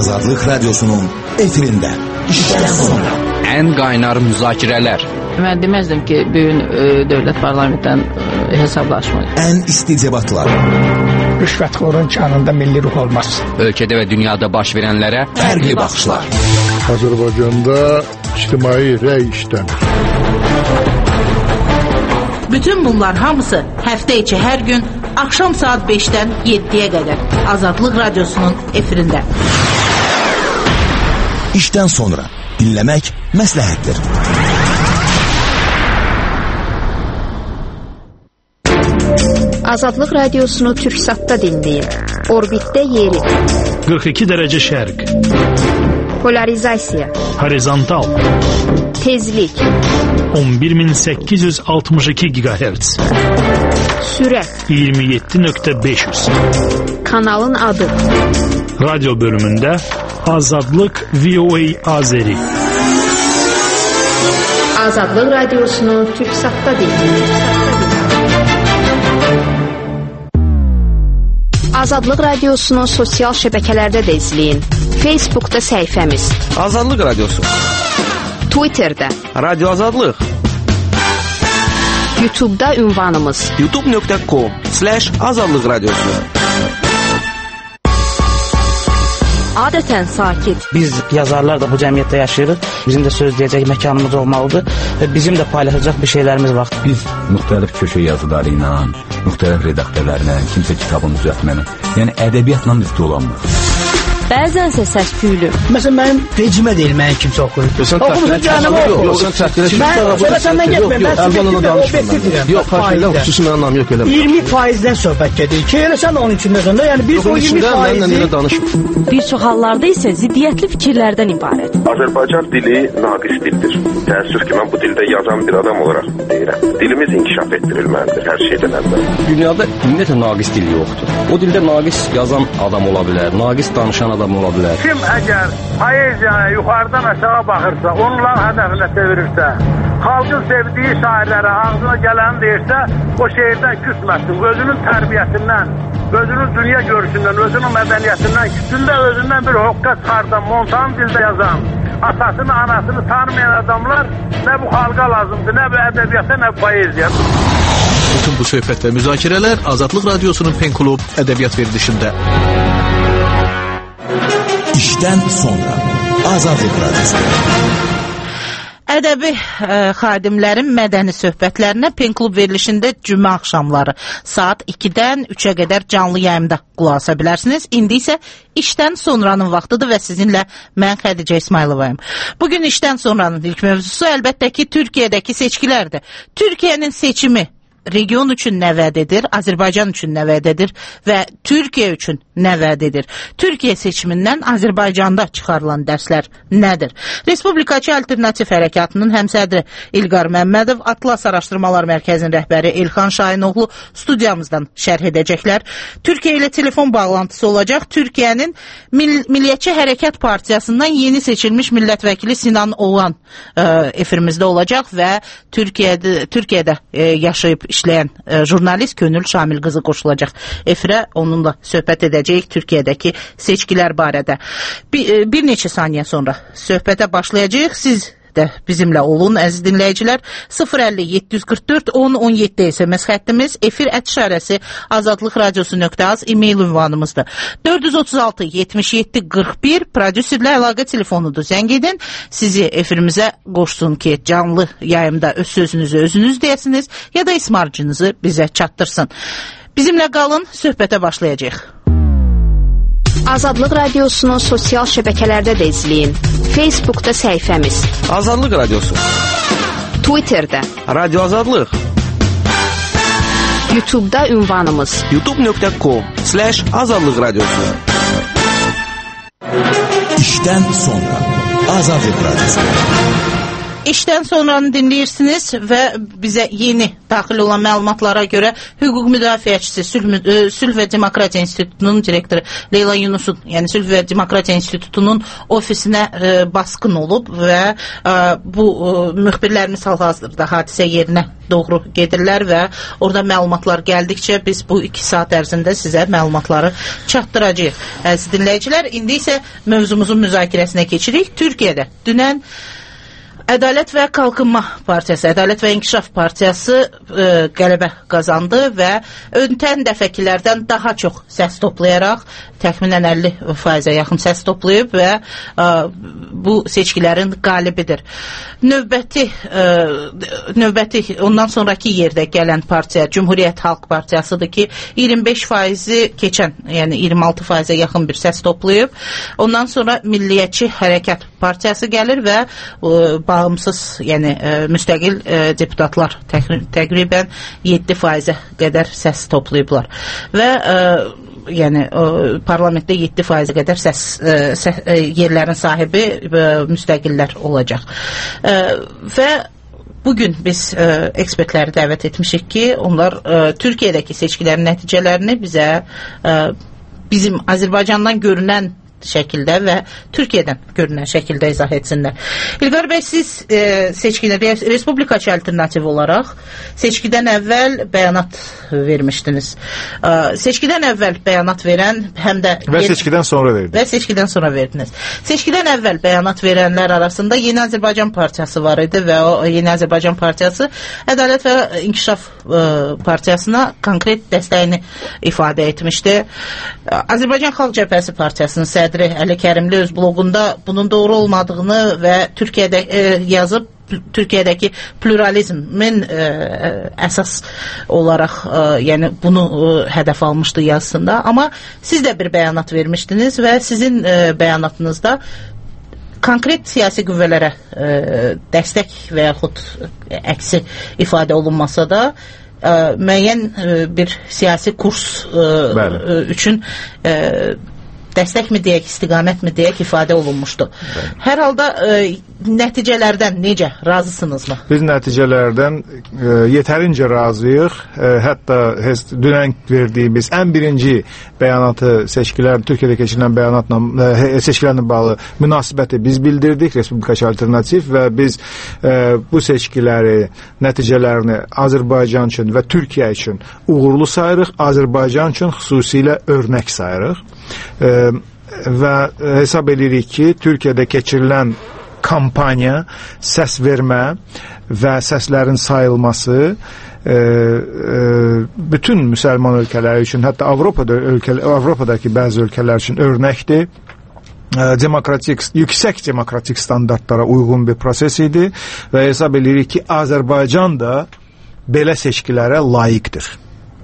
Azadlık Radyosu'nun efirinde. İşten sonra. En kaynar müzakirələr. Mən deməzdim ki, bugün dövlət parlamentdən hesablaşmayır. En isti debatlar. Rüşvətxorun kanında milli ruh olmaz. Ölkədə və dünyada baş verənlərə Fərqli baxışlar. Azərbaycanda ictimai rəy işləmir. Bütün bunlar hamısı həftə içi hər gün axşam saat 5-dən 7-yə qədər Azadlıq Radyosu'nun efirində. İşten sonra dinlemek məsləhətdir. Azadlıq Radiosunu Türksat'ta dinleyin. Orbitdə yeri. 42 dərəcə şərq. Polarizasiya. Horizontal. Tezlik. 11862 GHz. Sürət. 27.500. Kanalın adı. Radyo bölümündə Azadlıq VOA Azeri. Azadlıq Radiosunu Türksat'ta dinleyin. Azadlıq Radiosunu sosial şəbəkələrdə də izləyin. Facebook'da səhifəmiz Azadlıq Radiosu, Twitter'da Radyo Azadlıq, YouTube'da ünvanımız youtube.com/Azadlıq Radiosu. Adətən sakit. Biz yazarlar da bu cəmiyyətdə yaşayırıq. Bizim də söz deyəcək məkanımız olmalıdır və bizim də paylaşacaq bir şeylərimiz var. Biz müxtəlif köşə yazıları ilə, müxtəlif redaktörlərlə, kimsə kitabını düzəltməklə, yəni ədəbiyyatla biz dolanmırıq. Bəzənsə səs-küylü. Məsələn, mənim vecimə deyil, mənim kimsə oxuyur. Oxumusun canım oxuyur. Yox, sən çəkdirə kimi. Mən səndən getməyim. Mən Əlbanla danışmıram. Yox, xahiş 20%-dən söhbət gedir ki, elə sən onun içindəsən də, yəni biz o 20%-i... Bir çox hallarda isə ziddiyyətli fikirlərdən ibarət. Azərbaycan dili naqis dildir. Təəssüf ki, mən bu dildə yazan bir adam olaraq deyirəm. Dilimiz inkişaf etdirilməlidir hər şeydən əvvəl. Dünyada ümumiyyətlə naqis dil yoxdur. O dildə naqis yazan adam ola bilər, naqis danışan adam ola bilər. Kim əgər poeziyaya yuxarıdan aşağı baxırsa, onların hədəfinə çevirirsə, xalqın sevdiyi şairlərə ağzına gələni deyirsə, o şehirdən küsməsin. Özünün tərbiyəsindən, özünün dünya görüşündən, özünün mədəniyyətindən, küsündə özündən bir hoqqa çıxardan, montan dildə yazan, atasını, anasını tanımayan adamlar nə bu xalqa lazımdır, nə bu ədəbiyyata, nə bu poeziya. Bütün bu söhbət və müzakirələr Azadlıq Radyosu'nun Pen Klub ədəbiyyat verilişində. İşten sonra Azadlıq Radyosu. Ədəbi xadimlərin mədəni söhbətlərinə Pen Klub verilişində cümə axşamları saat 2-dən 3-ə qədər canlı yayımda qulaq asa bilərsiniz. İndi isə işdən sonranın vaxtıdır və sizinlə mən Xədicə İsmayılovayım. Bugün işdən sonranın ilk mövzusu əlbəttə ki, Türkiyədəki seçkilərdir. Türkiyənin seçimi region üçün nə vəd edir, Azərbaycan üçün nə vəd edir və Türkiyə üçün nə vəd edir? Türkiyə seçimindən Azərbaycanda çıxarılan dərslər nədir? Respublikaçı Alternativ Hərəkatının həmsədri İlqar Məmmədov, Atlas Araşdırmalar Mərkəzinin rəhbəri Elxan Şahinoğlu studiyamızdan şərh edəcəklər. Türkiyə ilə telefon bağlantısı olacaq. Türkiyənin Milliyyətçi Hərəkat Partiyasından yeni seçilmiş millət vəkili Sinan Oğan efirimizdə olacaq və Türkiyədə yaşayıb işləyən jurnalist Könül Şamil qızı qoşulacaq efirə, onunla söhbət edəcəyik Türkiyədəki seçkilər barədə. Bir neçə saniyə sonra söhbətə başlayacağıq. Siz də bizimlə olun, əziz dinləyicilər. 050-744-10-17 SMS xəttimiz, efir @şarəsi azadlıqradiosu.az e-mail ünvanımızdır. 436-77-41 prodüserlə əlaqə telefonudur. Zəng edin, sizi efirimizə qoşsun ki, canlı yayımda öz sözünüzü özünüz deyəsiniz ya da ismarcınızı bizə çatdırsın. Bizimlə qalın, söhbətə başlayacağıq. Azadlıq Radiosunu sosial şəbəkələrdə də izləyin. Facebook'da səhifəmiz Azadlıq Radiosu, Twitter'da Radyo Azadlıq, YouTube'da ünvanımız youtube.com/Azadlıq Radiosu. İşten sonra Azadlıq Radyosu. İşdən sonranı dinləyirsiniz və bizə yeni daxil olan məlumatlara görə hüquq müdafiəçisi Sülh və Demokratiya İnstitutunun direktoru Leyla Yunusun, yəni Sülh və Demokratiya İnstitutunun ofisinə basqın olub və bu müxbirlərimiz hal-hazırda hadisə yerinə doğru gedirlər və orada məlumatlar gəldikcə biz bu 2 saat ərzində sizə məlumatları çatdıracağıq. Əziz dinləyicilər, indi isə mövzumuzun müzakirəsinə keçirik. Türkiyədə dünən Ədalət və Qalxınma Partiyası, Ədalət və İnkişaf Partiyası qələbə qazandı və ötən dəfəkilərdən daha çox səs toplayaraq təxminən 50%-ə yaxın səs toplayıb və bu seçkilərin qalibidir. Növbəti ondan sonraki yerdə gələn partiya Cümhuriyyət Xalq Partiyasıdır ki, 25%-i keçən, yəni 26%-ə yaxın bir səs toplayıb. Ondan sonra Milliyyətçi Hərəkat Partiyası gəlir və bağımsız, yəni müstəqil deputatlar təqribən 7%-ə qədər səs toplayıblar. Və yəni parlamentdə 7%-ə qədər yerlərin sahibi müstəqillər olacaq. Və bugün biz ekspertləri dəvət etmişik ki, onlar Türkiyədəki seçkilərin nəticələrini bizə bizim Azərbaycandan görünən şəkildə və Türkiyədən görünən şəkildə izah etsinlər. İlqar bəy, siz seçkidə Respublikaçı alternativ olaraq seçkidən əvvəl bəyanat vermişdiniz. Seçkidən əvvəl bəyanat verən həm də seçkidən sonra verdiniz. Və seçkidən sonra verdiniz. Seçkidən əvvəl bəyanat verənlər arasında Yeni Azərbaycan Partiyası var idi və o Yeni Azərbaycan Partiyası Ədalət və İnkişaf Partiyasına konkret dəstəyini ifadə etmişdi. Azərbaycan Xalq Cəbhəsi Partiyasının sədri Əli Kərimli öz bloqunda bunun doğru olmadığını və Türkiyədə yazıb, Türkiyədəki pluralizmin əsas olaraq yəni bunu hədəf almışdı yazısında. Amma siz də bir bəyanat vermişdiniz və sizin bəyanatınızda konkret siyasi qüvvələrə dəstək və yaxud əksi ifadə olunmasa da müəyyən bir siyasi kurs üçün dəstək mi deyək, istiqamət mi deyək ifadə olunmuşdu. Hər halda nəticələrdən necə, razısınızmı? Biz nəticələrdən yetərincə razıyıq. Hətta dünən verdiyimiz ən birinci bəyanatı Türkiyədə keçirilən bəyanatla seçkilərlə bağlı münasibəti biz bildirdik, Respublikaçı Alternativ, və biz bu seçkiləri, nəticələrini Azərbaycan üçün və Türkiyə üçün uğurlu sayırıq, Azərbaycan üçün xüsusilə örnək sayırıq. Və hesab edirik ki, Türkiyədə keçirilən kampaniya, səs vermə və səslərin sayılması bütün müsəlman ölkələri üçün, hətta Avropadakı bəzi ölkələr üçün örnəkdir. Yüksək demokratik standartlara uyğun bir proses idi və hesab edirik ki, Azərbaycan da belə seçkilərə layiqdir.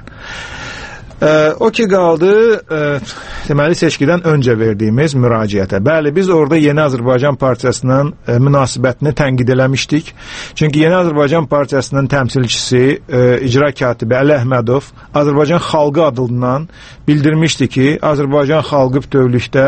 O ki qaldı deməli seçkidən öncə verdiyimiz müraciətə. Bəli, biz orada Yeni Azərbaycan Partiyasının münasibətini tənqid eləmişdik. Çünki Yeni Azərbaycan Partiyasının təmsilçisi, icra katibi Əli Əhmədov Azərbaycan xalqı adından bildirmişdi ki, Azərbaycan xalqı bütövlükdə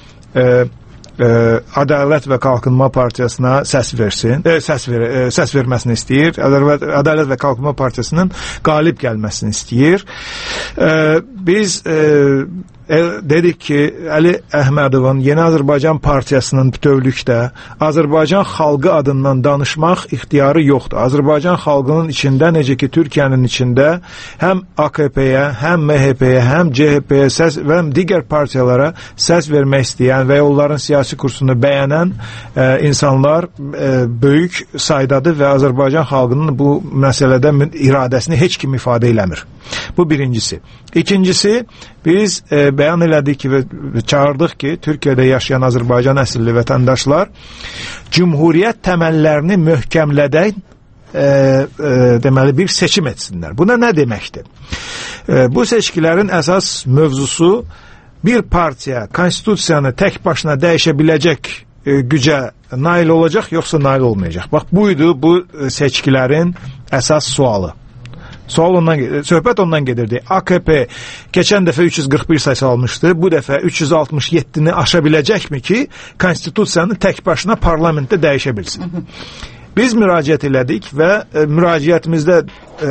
Ədalət və Qalxınma Partiyasına səs verməsini istəyir. Ədalət və Qalxınma Partiyasının qalib gəlməsini istəyir. Biz dedik ki, Əli Əhmədovun Yeni Azərbaycan Partiyasının bütövlükdə Azərbaycan xalqı adından danışmaq ixtiyarı yoxdur. Azərbaycan xalqının içində, necə ki Türkiyənin içində həm AKP-yə, həm MHP-yə, həm CHP-yə səs və həm digər partiyalara səs vermək istəyən və onların siyasi kursunu bəyənən insanlar böyük saydadır və Azərbaycan xalqının bu məsələdə iradəsini heç kim ifadə eləmir. Bu birincisi. İkincisi, biz bəyan elədik ki və çağırdıq ki, Türkiyədə yaşayan Azərbaycan əsilli vətəndaşlar cümhuriyyət təməllərini möhkəmlədən deməli bir seçim etsinlər. Buna nə deməkdir? Bu seçkilərin əsas mövzusu bir partiya konstitusiyanı tək başına dəyişə biləcək gücə nail olacaq, yoxsa nail olmayacaq. Bax, buydu bu seçkilərin əsas sualı. Söhbət ondan gedirdi. AKP keçən dəfə 341 sayısı almışdı. Bu dəfə 367-ni aşa biləcəkmi ki, konstitusiyanı tək başına parlamentdə dəyişə bilsin? Biz müraciət elədik və müraciətimizdə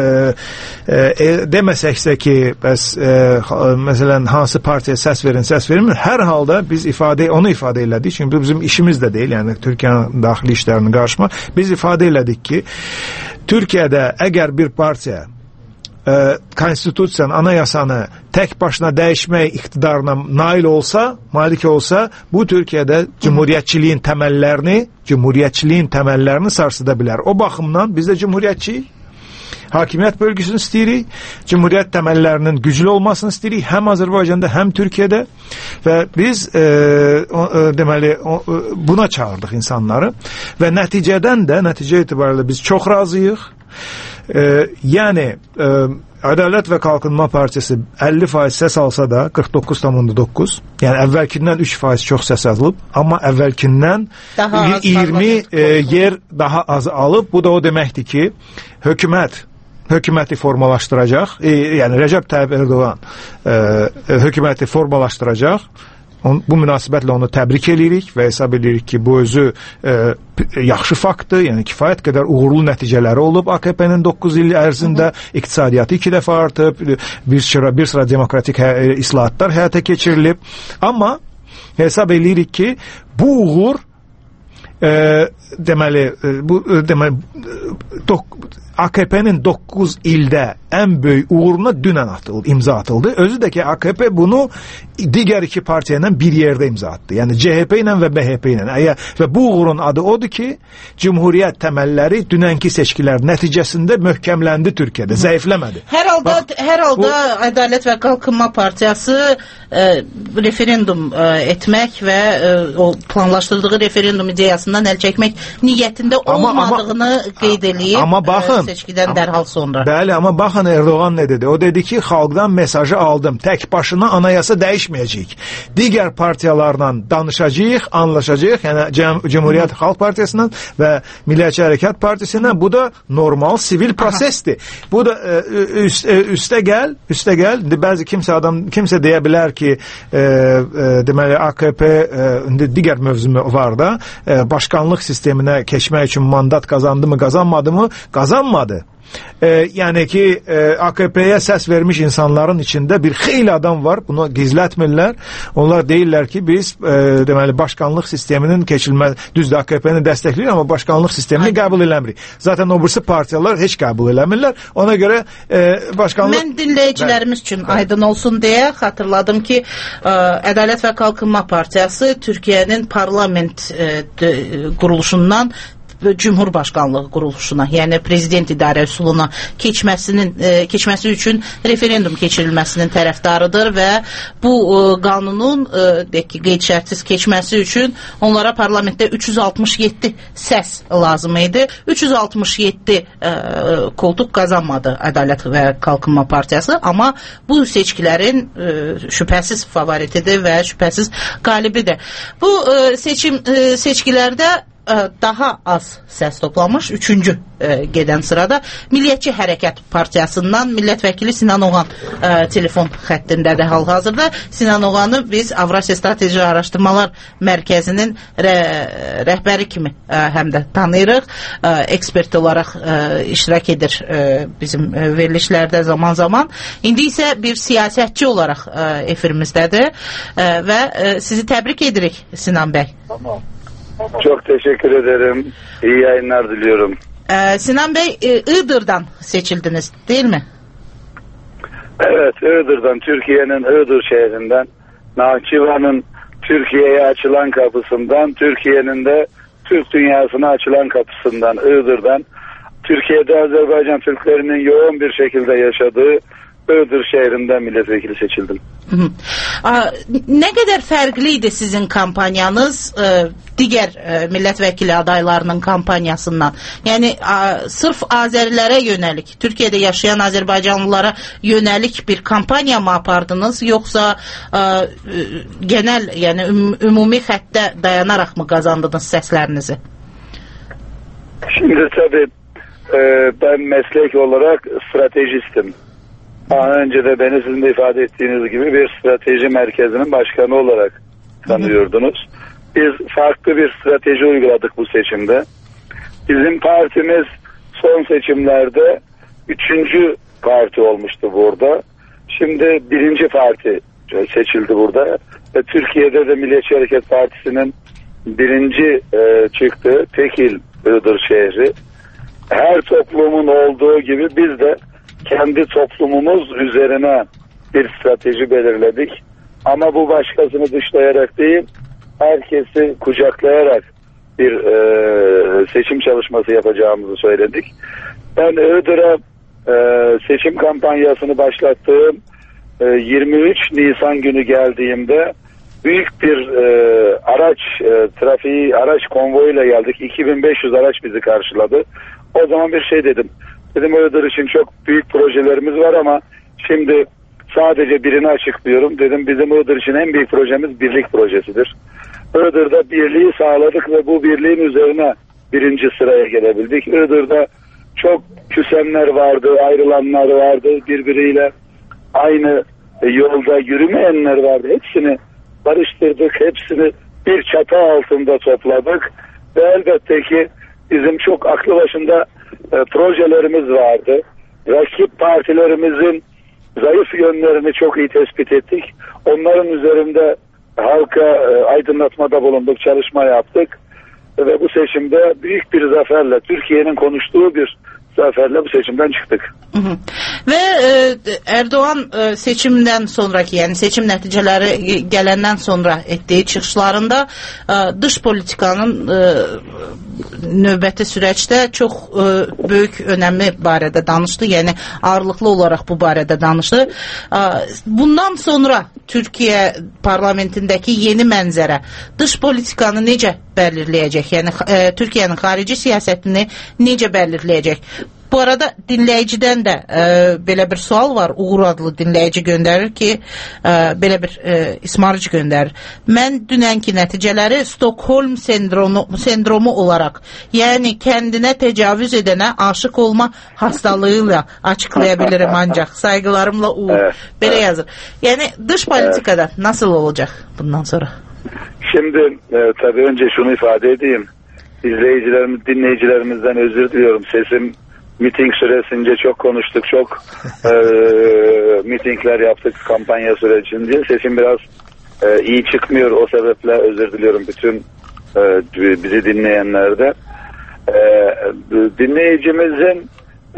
deməsəksə ki, bəs məsələn hansı partiyaya səs vermir. Hər halda biz onu ifadə elədik. Çünki bu bizim işimiz də deyil, yəni Türkiyənin daxili işlərini qarışmaq. Biz ifadə elədik ki, Türkiyədə əgər bir partiya konstitusiyanı, anayasanı tək başına dəyişmək iqtidarına malik olsa, bu Türkiyədə cumhuriyyətçiliyin təməllərini sarsıda bilər. O baxımdan biz də cumhuriyyətçiyik. Hakimiyyət bölgüsünü istəyirik, cumhuriyyət təməllərinin güclü olmasını istəyirik, həm Azərbaycanda, həm Türkiyədə və biz deməli buna çağırdıq insanları və nəticə etibarilə biz çox razıyıq. Yəni Ədalət və Qalkınma Partiyası 50% səs alsa da 49,9, yəni əvvəlkindən 3% çox səs alıb, amma əvvəlkindən 20 yer daha az alıb. Bu da o deməkdir ki, hökuməti formalaşdıracaq, yəni Rəcəb Tayyip Erdoğan hökuməti formalaşdıracaq. Bu münasibətlə onu təbrik edirik və hesab edirik ki, bu özü yaxşı faktdır, yəni kifayət qədər uğurlu nəticələri olub AKP-nin 9 il ərzində, iqtisadiyyatı 2 dəfə artıb, bir sıra demokratik islahatlar həyata keçirilib. Amma hesab edirik ki, bu uğur AKP-nin 9 ildə ən böyük uğuruna dünən imza atıldı. Özü də ki, AKP bunu digər iki partiya ilə bir yerdə imza atdı. Yəni CHP ilə və BHP ilə. Və bu uğurun adı odur ki, Cumhuriyyət təməlləri dünənki seçkilər nəticəsində möhkəmləndi Türkiyədə, zəifləmədi. Hər halda Ədalət və Qalkınma Partiyası referendum etmək və o planlaşdırdığı referendum ideyasından əl çəkmək niyyətində olmadığını qeyd eləyib seçkidən dərhal sonra. Bəli, amma baxın Erdoğan nə dedi? O dedi ki, xalqdan mesajı aldım. Tək başına anayasa dəyişməyəcək. Digər partiyalarla danışacağıq, anlaşacağıq. Yəni Cumhuriyyət Xalq Partiyasından və Millətçi Hərəkat Partiyasından. Bu da normal sivil prosesdir. Bu da üstə gəl. Bəzi kimsə deyə bilər ki, deməli AKP digər mövzumu var da, başkanlıq sisteminə keçmək üçün mandat qazandı mı, qazanmadı mı? Qazanmadı. Yəni ki, AKP-yə səs vermiş insanların içində bir xeyli adam var, bunu gizlətmirlər. Onlar deyirlər ki, biz deməli başkanlıq sisteminin düzdür AKP-ni dəstəkləyir, amma başkanlıq sistemini qəbul eləmirik. Zaten o birisi partiyalar heç qəbul eləmirlər. Ona görə başkanlıq... Mən dinləyicilərimiz üçün aydın olsun deyə xatırladım ki, Ədalət və Qalkınma Partiyası Türkiyənin parlament quruluşundan Cumhurbaşqanlığı quruluşuna, yəni prezident idarə üsuluna keçməsi üçün referendum keçirilməsinin tərəfdarıdır və bu qanunun qeyd şərtsiz keçməsi üçün onlara parlamentdə 367 səs lazım idi. 367 koltuq qazanmadı Ədalət və Qalkınma Partiyası, amma bu seçkilərin şübhəsiz favoritidir və şübhəsiz qalibidir. Bu seçkilərdə daha az səs toplamış, 3-cü gedən sırada Millətçi Hərəkat Partiyasından millət vəkili Sinan Oğan telefon xəttindədir hal-hazırda. Sinan Oğanı biz Avrasiya Strateji Araşdırmalar Mərkəzinin rəhbəri kimi həm də tanıyırıq. Ekspert olaraq iştirak edir bizim verilişlərdə zaman-zaman. İndi isə bir siyasətçi olaraq efirimizdədir və sizi təbrik edirik Sinan bəy. Tamam. Çok teşekkür ederim. İyi yayınlar diliyorum. Sinan Bey, Iğdır'dan seçildiniz değil mi? Evet, Iğdır'dan, Türkiye'nin Iğdır şehrinden, Nahçıvan'ın Türkiye'ye açılan kapısından, Türkiye'nin de Türk dünyasına açılan kapısından, Iğdır'dan, Türkiye'de Azerbaycan Türklerinin yoğun bir şekilde yaşadığı Iğdır şehrinden milletvekili seçildim. Nə qədər fərqli idi sizin kampanyanız digər millətvəkili adaylarının kampanyasından? Yəni, sırf Azərilərə yönəlik, Türkiyədə yaşayan Azərbaycanlılara yönəlik bir kampanya mı apardınız, yoxsa genel, yəni ümumi xəttə dayanaraq mı qazandınız səslərinizi? Şimdi tabii ben meslek olarak stratejistim. Daha önce de beni sizin de ifade ettiğiniz gibi bir strateji merkezinin başkanı olarak tanıyordunuz. Biz farklı bir strateji uyguladık bu seçimde. Bizim partimiz son seçimlerde 3. parti olmuştu burada. Şimdi 1. parti seçildi burada. Ve Türkiye'de de Milliyetçi Hareket Partisi'nin 1. çıktığı Tekil Iğdır şehri. Her toplumun olduğu gibi biz de kendi toplumumuz üzerine bir strateji belirledik. Ama bu başkasını dışlayarak değil, herkesi kucaklayarak bir seçim çalışması yapacağımızı söyledik. Ben Iğdır'a seçim kampanyasını başlattığım 23 Nisan günü geldiğimde büyük bir araç konvoyuyla geldik. 2500 araç bizi karşıladı. O zaman bir şey dedim. Dedim Iğdır için çok büyük projelerimiz var ama şimdi sadece birini açıklıyorum. Dedim bizim Iğdır için en büyük projemiz birlik projesidir. Iğdır'da birliği sağladık ve bu birliğin üzerine 1. sıraya gelebildik. Iğdır'da çok küsenler vardı, ayrılanlar vardı, birbiriyle aynı yolda yürümeyenler vardı. Hepsini barıştırdık, hepsini bir çatı altında topladık ve elbette ki bizim çok aklı başında projelerimiz vardı. Rakip partilerimizin zayıf yönlerini çok iyi tespit ettik. Onların üzerinde halka aydınlatmada bulunduk, çalışma yaptık ve bu seçimde büyük bir zaferle, Türkiye'nin konuştuğu bir zaferle bu seçimden çıktık. Ve Erdoğan seçimden sonraki, yani seçim neticeleri gelenden sonra ettiği çıxışlarında dış politikanın növbəti süreçte çok büyük önemi barədə danıştı. Yani ağırlıklı olarak bu barədə danıştı. Bundan sonra Türkiye parlamentindeki yeni mənzərə dış politikanı necə belirleyecek? Yani Türkiye'nin xarici siyasetini necə belirleyecek? Bu arada dinləyicidən də belə bir sual var. Uğur adlı dinləyici göndərir ki, belə bir ismarıcı göndərir. Mən dünənki nəticələri Stockholm sendromu olarak, yani kendine tecavüz edene aşık olma hastalığıyla açıklayabilirim ancak. Saygılarımla Uğur. Belə yazır. Yani dış politikada nasıl olacak bundan sonra? Şimdi tabii önce şunu ifade edeyim. Dinleyicilerimizden özür diliyorum. Sesim miting süresince çok konuştuk, çok mitingler yaptık kampanya sürecinde. Sesim biraz iyi çıkmıyor, o sebeple özür diliyorum bütün bizi dinleyenlerde. Dinleyicimizin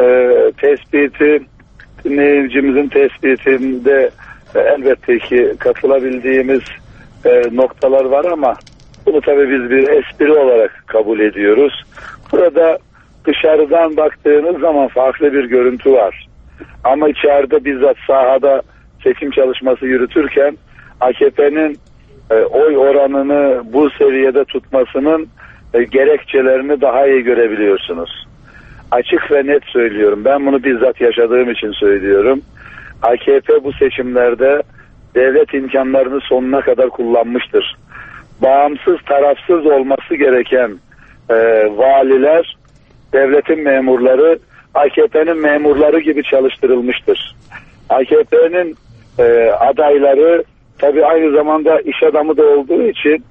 tespitinde elbette ki katılabildiğimiz noktalar var ama bunu tabii biz bir espri olarak kabul ediyoruz. Burada dışarıdan baktığınız zaman farklı bir görüntü var. Ama içeride bizzat sahada seçim çalışması yürütürken AKP'nin oy oranını bu seviyede tutmasının gerekçelerini daha iyi görebiliyorsunuz. Açık ve net söylüyorum. Ben bunu bizzat yaşadığım için söylüyorum. AKP bu seçimlerde devlet imkanlarını sonuna kadar kullanmıştır. Bağımsız, tarafsız olması gereken valiler, devletin memurları AKP'nin memurları gibi çalıştırılmıştır. AKP'nin adayları tabii aynı zamanda iş adamı da olduğu için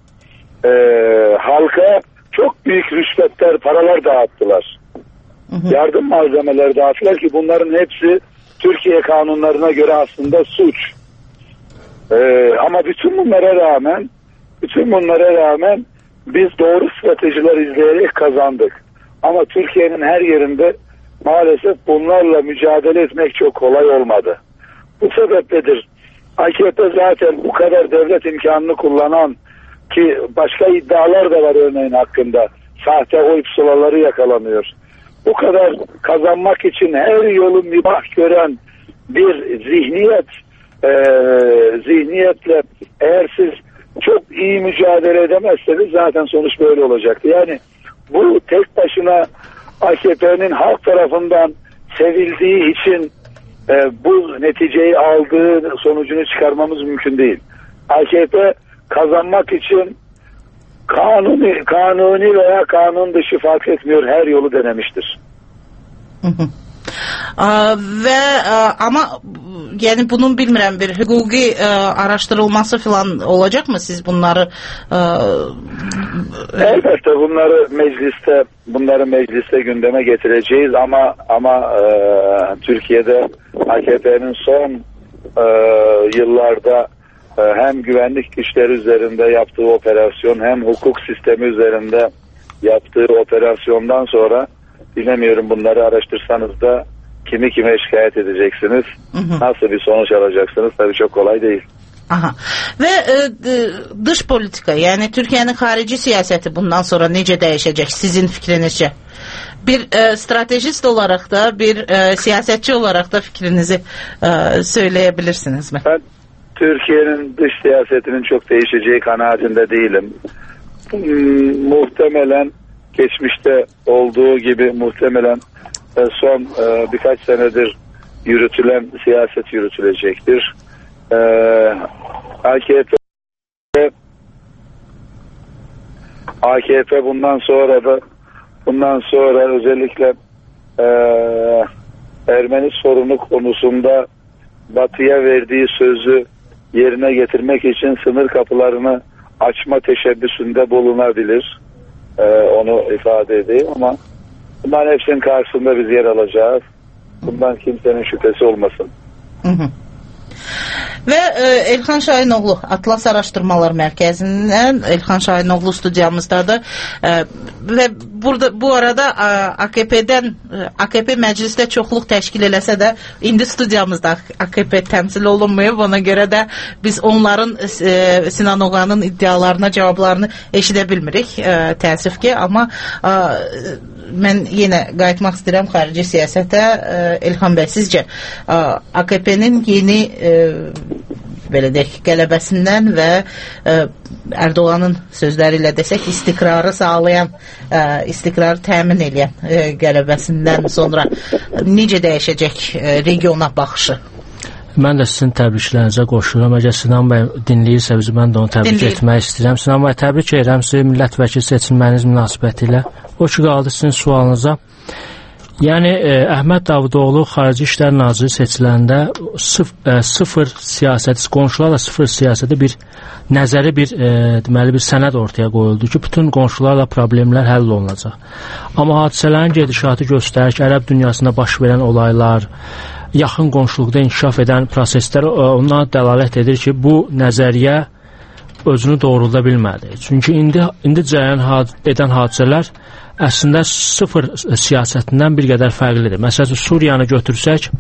halka çok büyük rüşvetler, paralar dağıttılar. Yardım malzemeleri dağıttılar ki bunların hepsi Türkiye kanunlarına göre aslında suç. Ama bütün bunlara rağmen biz doğru stratejiler izleyerek kazandık. Ama Türkiye'nin her yerinde maalesef bunlarla mücadele etmek çok kolay olmadı. Bu sebepledir AKP zaten bu kadar devlet imkanını kullanan, ki başka iddialar da var örneğin hakkında, sahte oy pusulaları yakalanıyor. Bu kadar kazanmak için her yolu mübah gören bir zihniyetle eğer siz çok iyi mücadele edemezseniz zaten sonuç böyle olacaktı. Yani bu tek başına AKP'nin halk tarafından sevildiği için bu neticeyi aldığı sonucunu çıkarmamız mümkün değil. AKP kazanmak için kanuni veya kanun dışı fark etmiyor, her yolu denemiştir. Və amma yəni bunun bilmirəm bir hüquqi araşdırılması falan olacaqmı siz bunları? Elbette bunları mecliste gündeme getireceğiz ama Türkiye'de AKP'nin son yıllarda hem güvenlik güçleri üzerinde yaptığı operasyon hem hukuk sistemi üzerinde yaptığı operasyondan sonra bilemiyorum, bunları araştırsanız da kimi kime şikayet edeceksiniz, nasıl bir sonuç alacaksınız, tabii çok kolay değil. Aha. Ve dış politika, yani Türkiye'nin harici siyaseti bundan sonra necə dəyişəcək sizin fikrinizce? Bir stratejist olarak da, bir siyasetçi olarak da fikrinizi söyleyebilirsiniz mi? Ben Türkiye'nin dış siyasetinin çok değişeceği kanaatinde değilim. Muhtemelen geçmişte olduğu gibi muhtemelen son birkaç senedir yürütülen siyaset yürütülecektir. AKP bundan sonra özellikle Ermeni sorunu konusunda Batı'ya verdiği sözü yerine getirmek için sınır kapılarını açma teşebbüsünde bulunabilir. Onu ifade edeyim ama bunların hepsinin karşısında biz yer alacağız. Bundan kimsenin şüphesi olmasın. Ve Elxan Şahinoğlu Atlas Araştırmalar Merkezi'nden Elxan Şahinoğlu stüdyamızdadır. Ve bu arada AKP mecliste çoxluq təşkil eləsə də indi stüdyamızda AKP təmsil olunmuyor. Ona görə də biz onların Sinan Oğan'ın iddialarına cavablarını eşidə bilmirik təəssüf ki, amma mən yenə qayıtmaq istəyirəm xarici siyasətə. Elxan bəy, sizcə AKP'nin yeni belə deyək, qələbəsindən və Erdoğan'ın sözləriyle desək istikrarı sağlayan, istikrarı təmin edən qələbəsindən sonra necə dəyişəcək regiona baxışı? Mən də sizin təbriklərinizə qoşuram. Əgər Sinan bəy dinləyirsə bizi, mən də onu təbrik etmək istəyirəm. Sinan bəy, təbrik edirəm sizi millət vəkili seçilməniz münasibətilə. O ki, qaldı sizin sualınıza. Yəni, Əhməd Davutoğlu Xarici İşlər Naziri seçiləndə sıfır siyasəti, qonşularla sıfır siyasəti nəzəri deməli bir sənəd ortaya qoyuldu ki, bütün qonşularla problemlər həll olunacaq. Amma hadisələrin gedişatı göstərir ki, ərəb dünyasında baş verən olaylar, yaxın qonşuluqda inkişaf edən proseslər ondan dəlalət edir ki, bu nəzəriyyə özünü doğrulda bilmədi. Çünki indi cərəyan edən hadisələr əslində sıfır siyasətindən bir qədər fərqlidir. Məsələn, Suriyanı götürsək,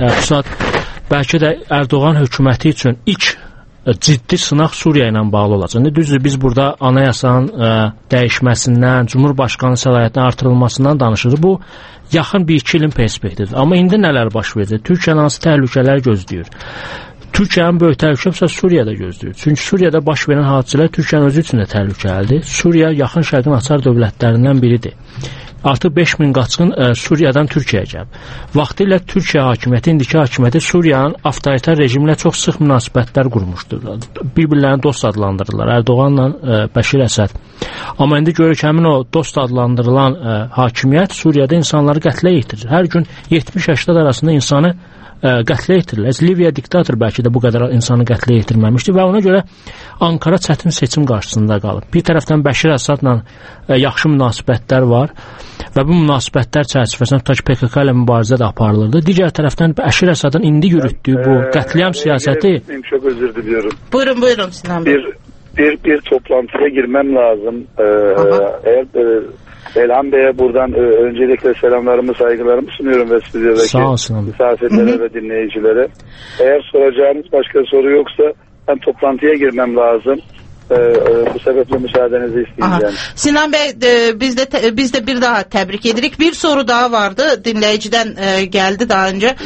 bəlkə də Erdoğan hökuməti üçün ilk ciddi sınaq Suriya ilə bağlı olacaq. Düzdür, biz burada anayasanın dəyişməsindən, Cumhurbaşqanı səlahiyyətinin artırılmasından danışırıq. Bu, yaxın bir 2 ilin perspektividir. Amma indi nələr baş verir? Türkiyə hansı təhlükələr gözləyir? Türkiyənin böyük təhlükəsi Suriyada gözləyir. Çünki Suriyada baş verən hadisələr Türkiyənin özü üçün də təhlükəlidir. Suriya yaxın şərqin açar dövlətlərindən biridir. Artıq 5000 qaçqın Suriyadan Türkiyəyə gəlib. Vaxtilə Türkiyə hakimiyyəti, indiki hakimiyyəti Suriyanın avtoritar rejimlə çox sıx münasibətlər qurmuşdur. Bir-birlərini dost adlandırırlar. Erdoğanla Bəşir Əsəd. Amma indi görürük həmin o dost adlandırılan hakimiyyət Suriyada insanları qətlə yetirir. Hər gün 70-80 arasında insanı qətlə yetirirlər. Liviya diktator bəlkə də bu qədər insanı qətlə yetirməmişdi və ona görə Ankara çətin seçim qarşısında qalıb. Bir tərəfdən Bəşir Əsadla yaxşı münasibətlər var və bu münasibətlər çərçivəsində tutaq ki, PKK ilə mübarizə də aparılırdı. Digər tərəfdən Bəşir Əsadın indi yürütdüyü bu qətliam siyasəti... Çok özür diliyorum. Buyurun Sinan Bey. Bir toplantıya girmem lazım. Eğer Elhan Bey'e buradan öncelikle selamlarımı, saygılarımı sunuyorum ve stüdyodaki misafirlere ve dinleyicilere. Eğer soracağınız başka soru yoksa ben toplantıya girmem lazım. Bu sebeple müsaadenizi isteyeceğim. Sinan Bey, biz de bir daha tebrik edirik. Bir soru daha vardı. Dinleyiciden geldi daha önce.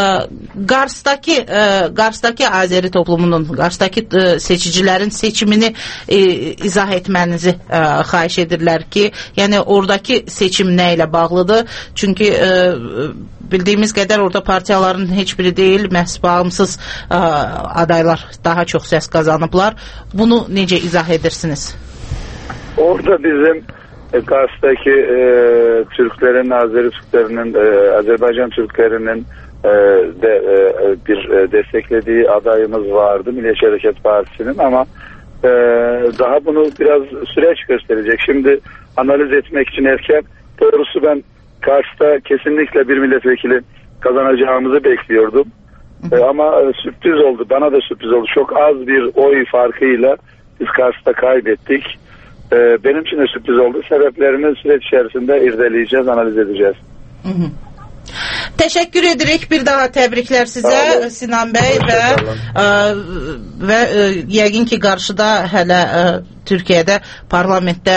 Kars'taki Azeri toplumunun, Kars'taki seçicilerin seçimini izah etmenizi xahiş edirlər ki, yani oradaki seçim neyle bağlıdır? Çünkü bildiğimiz kadar orada partiyaların hiçbiri değil, məhz bağımsız adaylar daha çok ses kazanıblar. Bunu necə izah edirsiniz? Orada bizim Kars'taki Türklerin, Azeri Türklerinin, Azerbaycan Türklerinin de bir desteklediği adayımız vardı Milliyetçi Hareket Partisi'nin, ama daha bunu biraz süreç gösterecek. Şimdi analiz etmek için erken. Doğrusu ben Kars'ta kesinlikle bir milletvekili kazanacağımızı bekliyordum. Ama sürpriz oldu. Bana da sürpriz oldu. Çok az bir oy farkıyla biz Kars'ta kaybettik. Benim için de sürpriz oldu. Sebeplerini süreç içerisinde irdeleyeceğiz, analiz edeceğiz. Teşekkür edirik. Bir daha təbriklər sizə Sinan bəy və yəqin ki qarşıda hələ Türkiyədə parlamentdə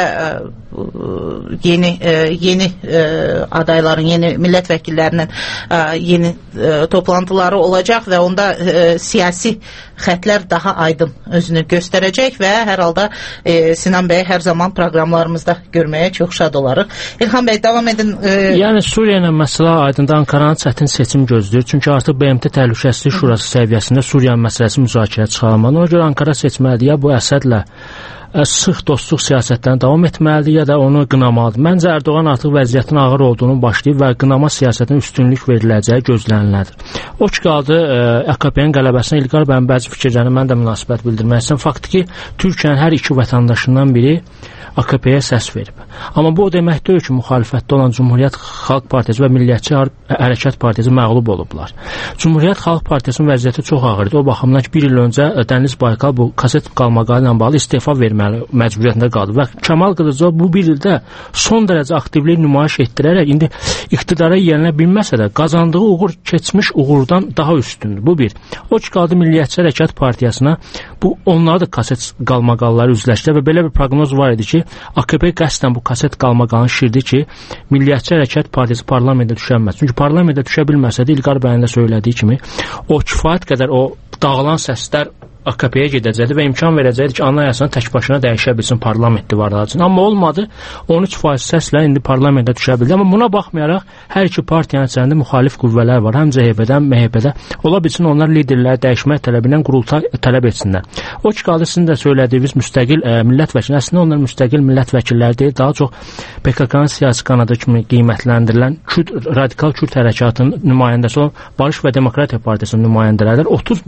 yeni adayların, yeni millət vəkillərinin yeni toplantıları olacaq və onda siyasi xətlər daha aydın özünü göstərəcək və hər halda Sinan bəy hər zaman proqramlarımızda görməyə çox şad olarıq. İlham bəy, davam edin. Yəni Suriya ilə məsələ aydındır. Ankaranın çətin seçim gözləyir. Çünki artıq BMT Təhlükəsizlik Şurası səviyyəsində Suriya məsələsi müzakirə çıxarılmalı. Ona görə Ankara seçməlidir ya bu Əsədlə sıx dostluq siyasətlərini davam etməlidir, ya da onu qınamalıdır. Məncə Erdoğan artıq vəziyyətin ağır olduğunu başlayıb və qınama siyasətinə üstünlük veriləcəyi gözlənilədir. O ki qaldı AKP-nin qələbəsinə İlqar bəyin bəzi fikirlərini mən də münasibət bildirmək istəyirəm. Faktdır ki, Türkiyənin hər iki vətəndaşından biri AKP-yə səs verib. Amma bu o demək deyil ki, müxalifətdə olan Cumhuriyyət Xalq Partiyası və Milliyətçi Hərəkat Partiyası məğlub olublar. Cumhuriyyət Xalq Partiyasının vəziyyəti çox ağır idi. O baxımdan ki, bir il öncə Dəniz Baykal bu kaset qalmaqalı ilə bağlı istefa verməli məcburiyyətində qaldı və Kəmal Qılıcdaroğlu bu bir ildə son dərəcə aktivlik nümayiş etdirərək indi iqtidara yiyələnə bilməsə də qazandığı uğur keçmiş uğurdan daha üstündür. Bu bir. O ki qaldı Milliyətçi Hərəkat Partiyasına bu onları da kaset qalmaqalları üzləşdirdi və belə bir proqnoz var idi ki, AKP qəsdən bu kaset qalmaqalını şişirdi ki, Milliyətçi Hərəkat Partiyası parlamentə düşənməz. Çünki parlamentə düşə bilməsə də İlqar bəyin də söylediyi kimi o kifayət qədər o dağılan səslər AKP-yə gedəcəkdi və imkan verəcəkdi ki, anayasanı tək başına dəyişə bilsin parlament divarları üçün. Amma olmadı. 13% səslə indi parlamentə düşə bildi. Amma buna baxmayaraq hər iki partiyanın içərisində müxalif qüvvələr var. Həm CHP-dən, MHP-də. Ola bilsin onlar liderləri dəyişmək tələbi ilə qurultay tələb etsinlər. O ki qaldı sizin də söylədiyiniz müstəqil millət vəkili. Əslində onlar müstəqil millət vəkilləri deyil, daha çox PKK-nın siyasi kanadı kimi qiymətləndirilən radikal Kürt hərəkatının nümayəndəsi olan Barış və Demokratiya Partiyasının nümayəndələri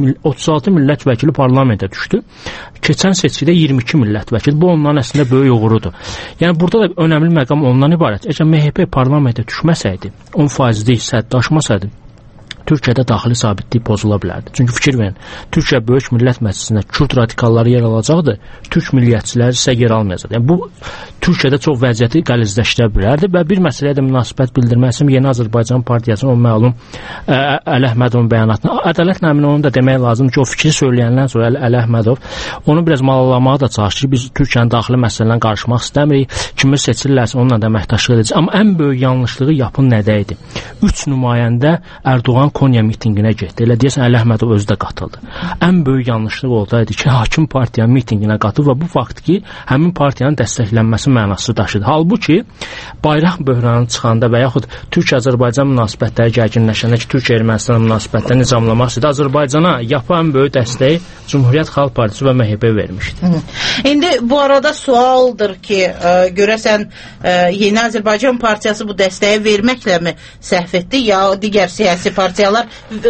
36 millət vəkili parlamentə düşdü. Keçən seçkidə 22 millət vəkili. Bu onların əslində böyük uğurudur. Yəni burada da önəmli məqam ondan ibarət. Əgər MHP parlamentə düşməsəydi, 10%-lik hissədə daşımasaydı, Türkiyədə daxili sabitlik pozula bilərdi. Çünki fikir verin, Türkiyə Böyük Millət Məclisində Kürt radikalları yer alacaqdı, türk milliyyətçiləri isə yer almayacaqdı. Yəni bu Türkiyədə çox vəziyyəti qəlizləşdirə bilərdi və bir məsələyə də münasibət bildirmək istəyirəm. Yeni Azərbaycan Partiyasının o məlum Əli Əhmədovun bəyanatına. Ədalət nəmin onu da demək lazımdır ki, o fikri söyləyəndən sonra Əli Əhmədov onu biraz malallamağa da çalışır. Biz Türkiyənin daxili məsələlərlə qarışmaq istəmirik. Kimi seçirlərsə onunla da əməkdaşlıq edəcək. Amma ən böyük yanlışlığı yapın nədə idi? 3 nümayəndə Erdoğan Konya mitinginə getdi. Elə deyəsən Əli Əhmədov özü də qatıldı. Ən böyük yanlışlıq oldaydı ki, hakim partiyanın mitinginə qatıldı və bu fakt ki, həmin partiyanın dəstəklənməsi mənası daşıdı. Halbuki bayraq böhranı çıxanda və yaxud Türk-Azərbaycan münasibətləri gərginləşəndə ki, Türkiyə-Ermənistan münasibətləri nizamlamaq istədi, Azərbaycana yapan böyük dəstəyi Cumhuriyyət Xalq Partiyası və MHP vermişdi. İndi bu arada sualdır ki, görəsən Yeni Azərbaycan Partiyası bu dəstəyi verməklə mi səhv etdi, ya digər siyasi partiyalar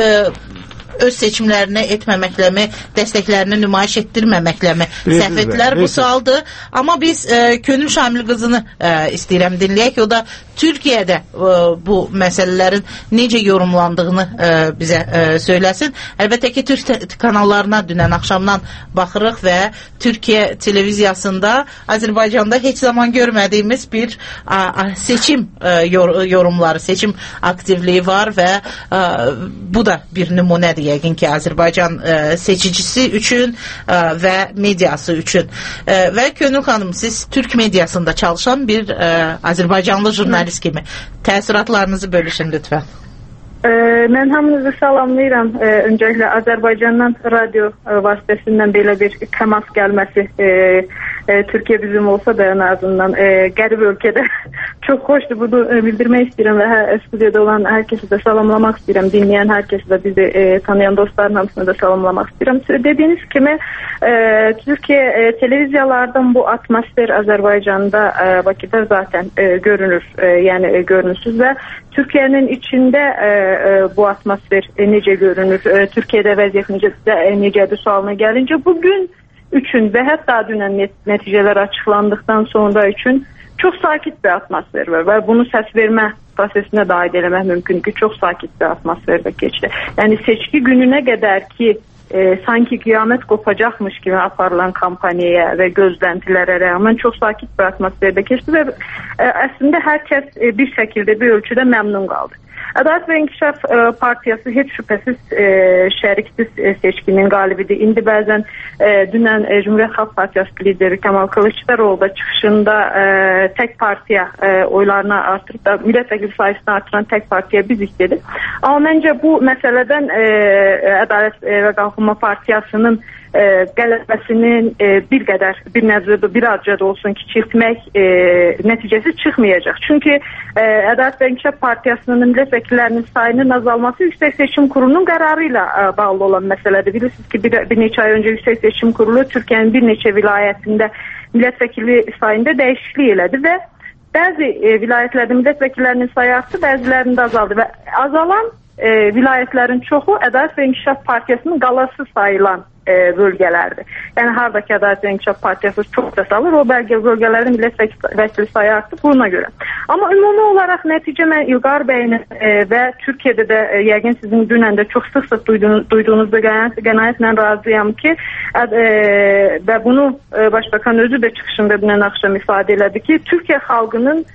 öz seçimlərini etməməklə mi, dəstəklərini nümayiş etdirməməklə mi səhv etdilər? Bu sualdır. Amma biz Könül Şamil qızını istəyirəm dinləyək. O da Türkiyədə bu məsələlərin necə yorumlandığını bizə söyləsin. Əlbəttə ki, Türk kanallarına dünən axşamdan baxırıq və Türkiyə televiziyasında Azərbaycanda heç zaman görmədiyimiz bir seçim yorumları, seçim aktivliyi var və bu da bir nümunədir yəqin ki, Azərbaycan seçicisi üçün və mediası üçün. Və Könül xanım, siz Türk mediasında çalışan bir Azərbaycanlı jurnalist kimi təəssüratlarınızı bölüşün lütfən. Mən hamınızı salamlayıram. Öncəliklə Azərbaycandan radio vasitəsindən belə bir təmas gəlməsi Türkiye bizim olsa da en azından garip ülkede çok hoştu. Bunu bildirmek istedim ve stüdyoda olan herkesi de salamlamak istedim. Dinleyen herkesi de bizi tanıyan dostların hamısını da salamlamak istedim. Dediğiniz gibi Türkiye televizyalardan bu atmosfer Azerbaycan'da Bakı'da zaten görünür. Yani görünürsüz ve Türkiye'nin içinde bu atmosfer necə görünür? Türkiye'de vəziyyət necədir sualına gəlincə bugün üçün ve hatta dünən neticeler açıklandıktan sonra üçün çok sakit bir atmosfer var ve bunu ses verme prosesine dahil eləmək mümkün ki çok sakit bir atmosferde geçti. Yani seçki gününe kadar ki sanki kıyamet kopacakmış gibi aparılan kampanyaya ve gözlentilere rağmen çok sakit bir atmosferde geçti ve aslında herkes bir şekilde bir ölçüde memnun kaldı. Adalet ve İnkişaf Partiyası hiç şüphesiz şəriksiz seçkinin qalibidir. İndi bəzən dünən Cumhuriyet Halk Partiyası lideri Kemal Kılıçdaroğlu da çıxışında tek partiya oylarını artırıb da milletvekili sayısını artıran tek partiya biz istedik. Ama bence bu meseleden Adalet ve Kalkınma Partiyasının qələbəsinin bir qədər, bir nəzərdə bir azca da olsun kiçiltmək nəticəsi çıxmayacaq. Çünki Adalet ve İnkişaf Partiyasının milletvekillərinin sayının azalması Yüksek Seçim Kurulu'nun kararıyla bağlı olan məsələdir. Bilirsiniz ki bir neçə ay önce Yüksek Seçim Kurulu Türkiye'nin bir neçə vilayetinde milletvekili sayında değişiklik elədi ve bazı vilayetlerde milletvekillerinin sayı arttı, bazılarında azaldı ve azalan vilayetlerin çoxu Adalet ve İnkişaf Partiyasının qalası sayılan bölgelerdi. Yani hardaki Adalet ve İnkişaf Partiyası çok da salır. O bölgelerde milletvekili sayı arttı buna göre. Ama ümumi olarak netice ben İlqar Bey'in ve Türkiye'de de yəqin sizin dünən də çok sık duyduğunuzda qənaətlə razıyam ki ve bunu Başbakan özü de çıkışında dünən akşam ifade elədi ki Türkiye halkının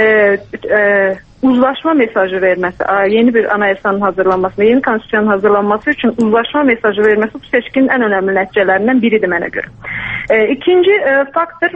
uzlaşma mesajı vermesi, yeni bir anayasanın hazırlanması, yeni konstitusiyonun hazırlanması için uzlaşma mesajı vermesi bu seçkinin en önemli neticelerinden biridir mənə göre. İkinci faktör,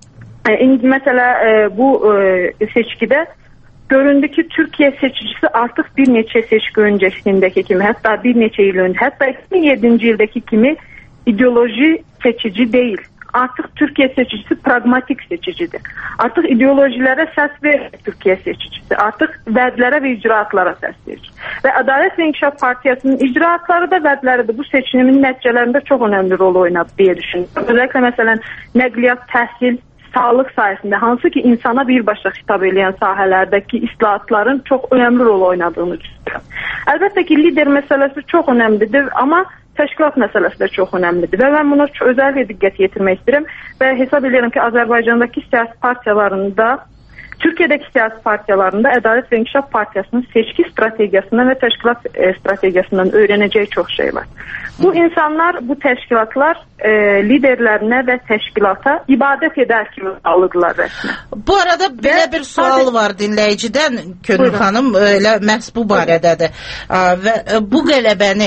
mesela bu seçkide göründü ki Türkiye seçicisi artık bir neçə seçki öncesindeki kimi, hatta bir neçə yıl önce, hatta 2007. yıldaki kimi ideoloji seçici değil. Artık Türkiye seçicisi pragmatik seçicidir. Artık ideolojilere ses verir Türkiye seçicisi. Artık vədlərə ve icraatlara ses verir. Ve Adalet ve İnkişaf Partiyasının icraatları da vədləri de bu seçimin neticelerinde çok önemli rol oynadı diye düşünüyorum. Özellikle mesela nəqliyyat, təhsil, sağlık sayesinde hansı ki insana birbaşa hitap edən sahələrdəki islahatların çok önemli rol oynadığını düşünüyorum. Elbette ki lider meselesi çok önemlidir ama təşkilat məsələsi də çox önəmlidir və mən buna özellikle diqqət yetirmək istəyirəm və hesab edirəm ki Azərbaycandakı siyasi partiyalarında Türkiye'deki siyasi partiyalarında Adalet ve İnkişaf Partiyasının seçki stratejisinden ve teşkilat stratejisinden öğreneceği çok şey var. Bu insanlar, bu teşkilatlar liderlerine ve teşkilata ibadet eder kimi alırlar resmen. Bu arada belə bir sual var dinləyicidən Könül xanım, elə məhz bu barədədir. Və bu qələbəni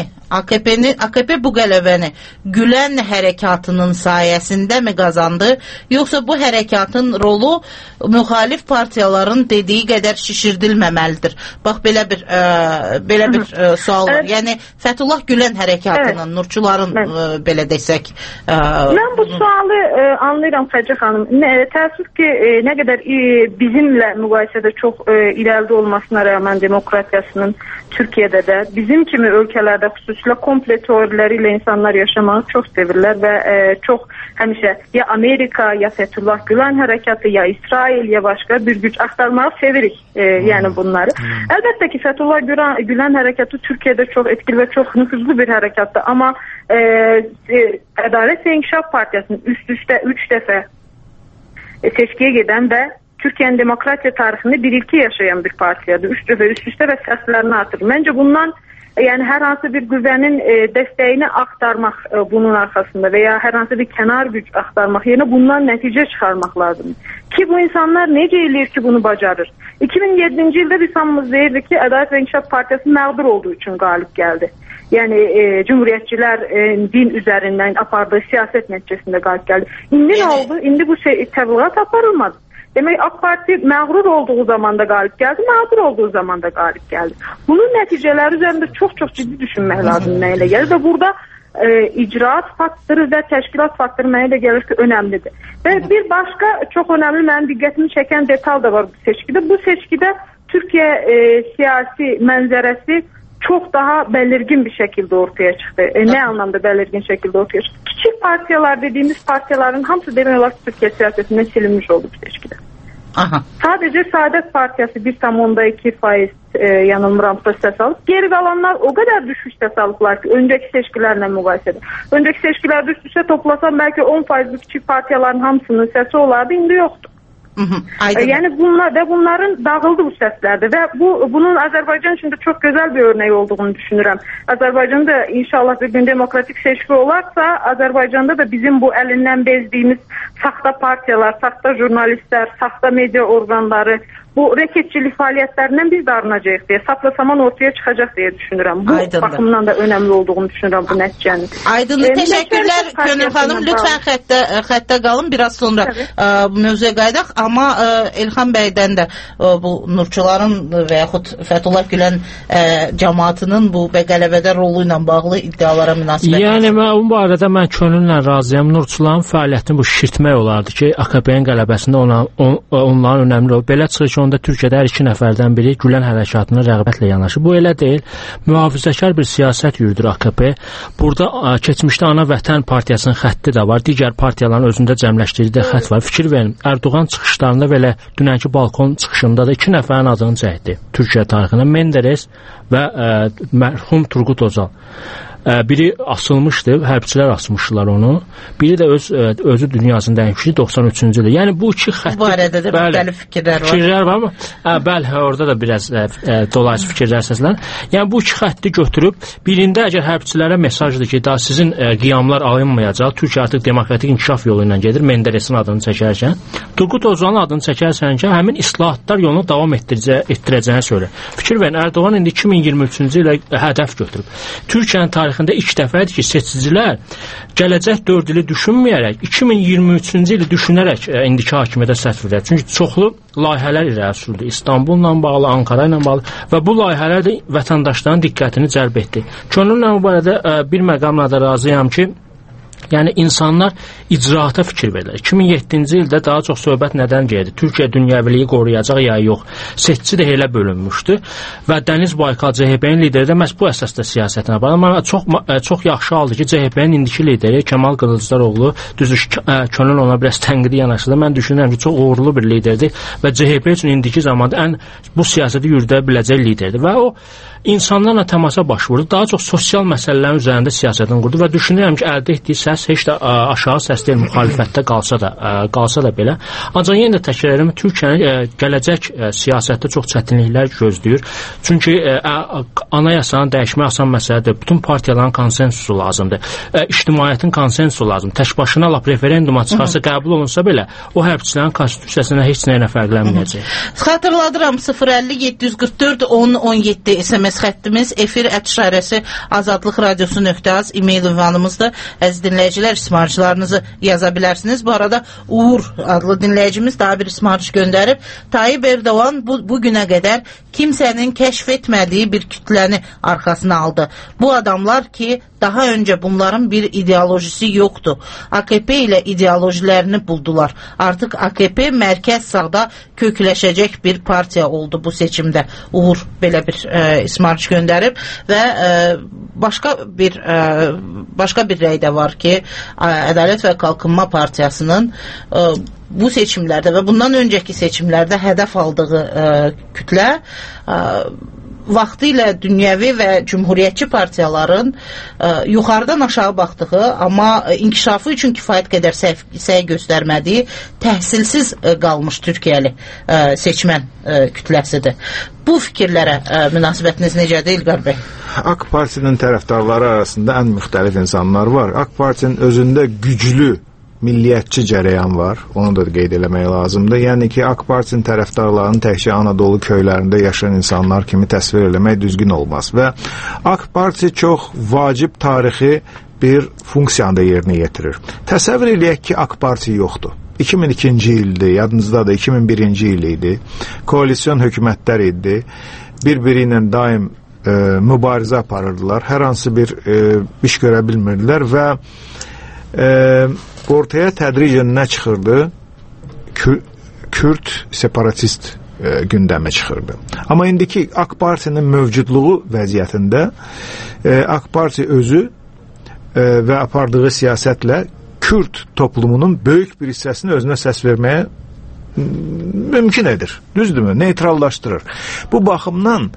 AKP bu qələbəni Gülen hərəkatının sayəsində mi qazandı, yoxsa bu hərəkatın rolu müxalif partiyaların dediyi qədər şişirdilməməlidir? Bax belə bir sual var. Yəni Fethullah Gülen hərəkatının, Nurçuların belə desək. Mən bu sualı anlayıram Xəcə xanım. Təəssüf ki, nə qədər bizimlə müqayisədə çox irəlidə olmasına rağmen demokratiyasının Türkiye'de de bizim kimi ölkəlerde xüsusilə komple teorileriyle insanlar yaşamağı çok sevirler ve çok həmişə ya Amerika ya Fethullah Gülen harekatı ya İsrail ya başka bir güç aktarmağı sevirik yani bunları. Elbette ki Fethullah Gülen harekatı Türkiye'de çok etkili ve çok nüfuzlu bir harekattı ama Adalet ve İnkişaf Partiyası'nın üst üste 3 defa seçkiye giden ve Türkiye'nin demokrasiya tarixinde bir ilki yaşayan bir partiyadır. Üst üste ve seslerini artırır. Bence bundan yani her hansı bir güvenin desteğini aktarmak bunun arkasında veya her hansı bir kenar güç aktarmak yerine bundan netice çıkarmak lazım. Ki bu insanlar nece eləyir ki bunu bacarır. 2007. yılda biz hamımız deyirdik ki Adalet ve İnkişaf Partiyası mağdur olduğu için galip geldi. Yani Cumhuriyetçiler din üzerinden apardığı siyaset neticesinde galip geldi. İndi ne oldu? İndi bu təbliğat aparılmadı. Demek AK Parti mağrur olduğu zaman da galip geldi, mağdur olduğu zaman da galip geldi. Bunun neticeleri üzerinde çok ciddi düşünmek lazım neyle gelir ve burada icraat faktoru və təşkilat faktoru mənə də gəlir ki, önəmlidir. Və bir başqa çox önəmli mənim diqqətimi çəkən detal da var bu seçkidə. Bu seçkidə Türkiyə siyasi mənzərəsi çox daha belirgin bir şekilde ortaya çıktı. Ne anlamda belirgin şekilde ortaya çıktı? Küçük partiyalar dediğimiz partiyaların hamısı demək olar Türkiye siyasetinden silinmiş oldu bu seçkide. Aha. Sadece Saadet Partiyası 1,2% yanılmıramsa səs alıb. Geri kalanlar o kadar düşmüş səs alıblar ki, önceki seçkilerle müqayisədə. Önceki seçkiler düşmüşse toplasam belki 10% küçük partiyaların hamısının səsi olardı, indi yoktu. Yani bunların dağıldı bu səslərdə və bunun Azərbaycan üçün də çox gözəl bir örnek olduğunu düşünürəm. Azərbaycanda inşallah bir gün demokratik seçki olarsa, Azərbaycanda da bizim bu əlindən bezdiyimiz saxta partiyalar, saxta jurnalistlər, saxta media orqanları, bu reketçilik fəaliyyətlərindən biz də arınacağıq deyə, sapla saman ortaya çıxacaq deyə düşünürəm. Bu baxımdan da önəmli olduğunu düşünürəm bu nəticənin. Aydındır, təşəkkürlər Könül xanım. Lütfən xəttə qalın, biraz sonra bu mövzuya qaydaq. Amma Elxan bəydən də bu Nurçuların və yaxud Fəthullah Gülen cəmaatının bu qələbədə rolu ilə bağlı iddialara münasibət. Yəni, bu barədə mən könüllə razıyam. Nurçuların fəaliyyətini bu şişirtmək olardı ki, AKP-nin qələbəsində onların önəmli olub. Belə çıxır ki, onda Türkiyədə hər 2 nəfərdən biri Gülen hərəkatına rəğbətlə yanaşır. Bu elə deyil. Mühafizəkar bir siyasət yürüdür AKP. Burada keçmişdə Ana Vətən Partiyasının xətti də var. Digər partiyaların özündə cəmləşdirdiyi xətt var. Fikir verin, Erdoğan çıxışlarında belə dünənki balkon çıxışında da 2 nəfərin adını çəkdi. Türkiyə tarixində Menderes və mərhum Turgut Özal. Biri asılmışdı, hərbçilər asmışdılar onu. Biri də özü dünyasını dəyişmişdi 93-cü ildə. Yəni bu 2 xətti... Bu barədə də müxtəlif fikirlər var. Fikirlər var mı? Bəli, orada da biraz dolayıcı fikirlər səslənir. Yəni bu 2 xətti götürüb, birində əgər hərbçilərə mesajdır ki, daha sizin qiyamlar alınmayacaq, Türkiyə artıq demokratik inkişaf yolu ilə gedir, Menderesin adını çəkərkən, Turgut Özalın adını çəkərsən ki, həmin islahatlar yolunu davam etdirəcəyini söylə. Fikir verin, Erdoğan indi 2023-cü ilə hədəf götürüb. Türkiyənin tarixində ilk dəfədir ki, seçicilər gələcək 4 ili düşünməyərək 2023-cü ili düşünərək indiki hakimiyyətə səhv edir. Çünki çoxlu layihələr irəli sürüldü. İstanbulla bağlı, Ankara ilə bağlı və bu layihələr də vətəndaşların diqqətini cəlb etdi. Könüllə bu barədə bir məqamla da razıyam ki, yəni insanlar icraata fikir verirlər. 2007-ci ildə daha çox söhbət nədən gedirdi? Türkiyə dünyəviliyi qoruyacaq ya yox? Seçici də elə bölünmüşdü və Dəniz Baykal CHP-nin lideri də məhz bu əsasda siyasətinə bağlı. Amma çox yaxşı aldı ki, CHP-nin indiki lideri Kemal Kılıçdaroğlu, düzdür, Könül ona biraz tənqidi yanaşdı. Mən düşünürəm ki, çox uğurlu bir liderdir və CHP üçün indiki zamanda ən bu siyasəti yürüdə biləcək liderdir və o insanlarla təmasa başvurdu. Daha çox sosial məsələlərin üzərində siyasətini qurdu və düşünürəm ki, əldə etdiyi səs heç də aşağı səs deyil, müxalifətdə qalsa da belə. Ancaq yenə də təkrar edirəm, Türkiyənin gələcək siyasətdə çox çətinliklər gözləyir. Çünki anayasanı dəyişmək asan məsələdir. Bütün partiyaların konsensusu lazımdır. İctimaiyyətin konsensusu lazımdır. Tək başına lap referenduma çıxarsa, qəbul olunsa belə, o hərbçilərin konstitusiyasına heç nəyə fərqlənməyəcək. Xatırladıram 050-744-10-17 SMS xəttimiz, efir @şarəsi Azadlıq Radiosu.az e-mail ünvanımızdır. Əziz dinləyicilər, ismarçılarınızı yaza bilərsiniz. Bu arada Uğur adlı dinləyicimiz daha bir ismarç göndərib. Tayyip Erdoğan bu günə qədər kimsənin kəşf etmədiyi bir kütləni arxasına aldı. Bu adamlar ki, daha öncə bunların bir ideolojisi yoxdur. AKP ilə ideolojilərini buldular. Artıq AKP mərkəz sağda kökləşəcək bir partiya oldu bu seçimdə. Uğur belə bir ismarç göndərib və başqa bir rəy də var ki, Ədalət və Qalxınma Partiyasının bu seçimlərdə və bundan öncəki seçimlərdə hədəf aldığı kütlə vaxtilə dünyəvi və cümhuriyyətçi partiyaların yuxarıdan aşağı baxdığı, amma inkişafı üçün kifayət qədər səy göstərmədiyi təhsilsiz qalmış Türkiyəli seçmən kütləsidir. Bu fikirlərə münasibətiniz necədir İlqar bəy? AK Partinin tərəfdarları arasında ən müxtəlif insanlar var. AK Partinin özündə güclü milliyyətçi cərəyan var. Onu da qeyd eləmək lazımdır. Yəni ki, AK Partinin tərəfdarlarını təkcə Anadolu köylərində yaşayan insanlar kimi təsvir eləmək düzgün olmaz. Və AK Parti çox vacib tarixi bir funksiyanda yerinə yetirir. Təsəvvür eləyək ki, AK Parti yoxdur. 2002-ci ildir, yadınızdadır, 2001-ci il idi. Koalisyon hökumətlər idi. Bir-biri ilə daim mübarizə aparırdılar. Hər hansı bir iş görə bilmirdilər və ortaya tədricən nə çıxırdı? Kürt separatist gündəmə çıxırdı. Amma indiki AK Partinin mövcudluğu vəziyyətində AK Parti özü və apardığı siyasətlə Kürt toplumunun böyük bir hissəsini özünə səs verməyə mümkün edir. Düzdürmü? Neytrallaşdırır. Bu baxımdan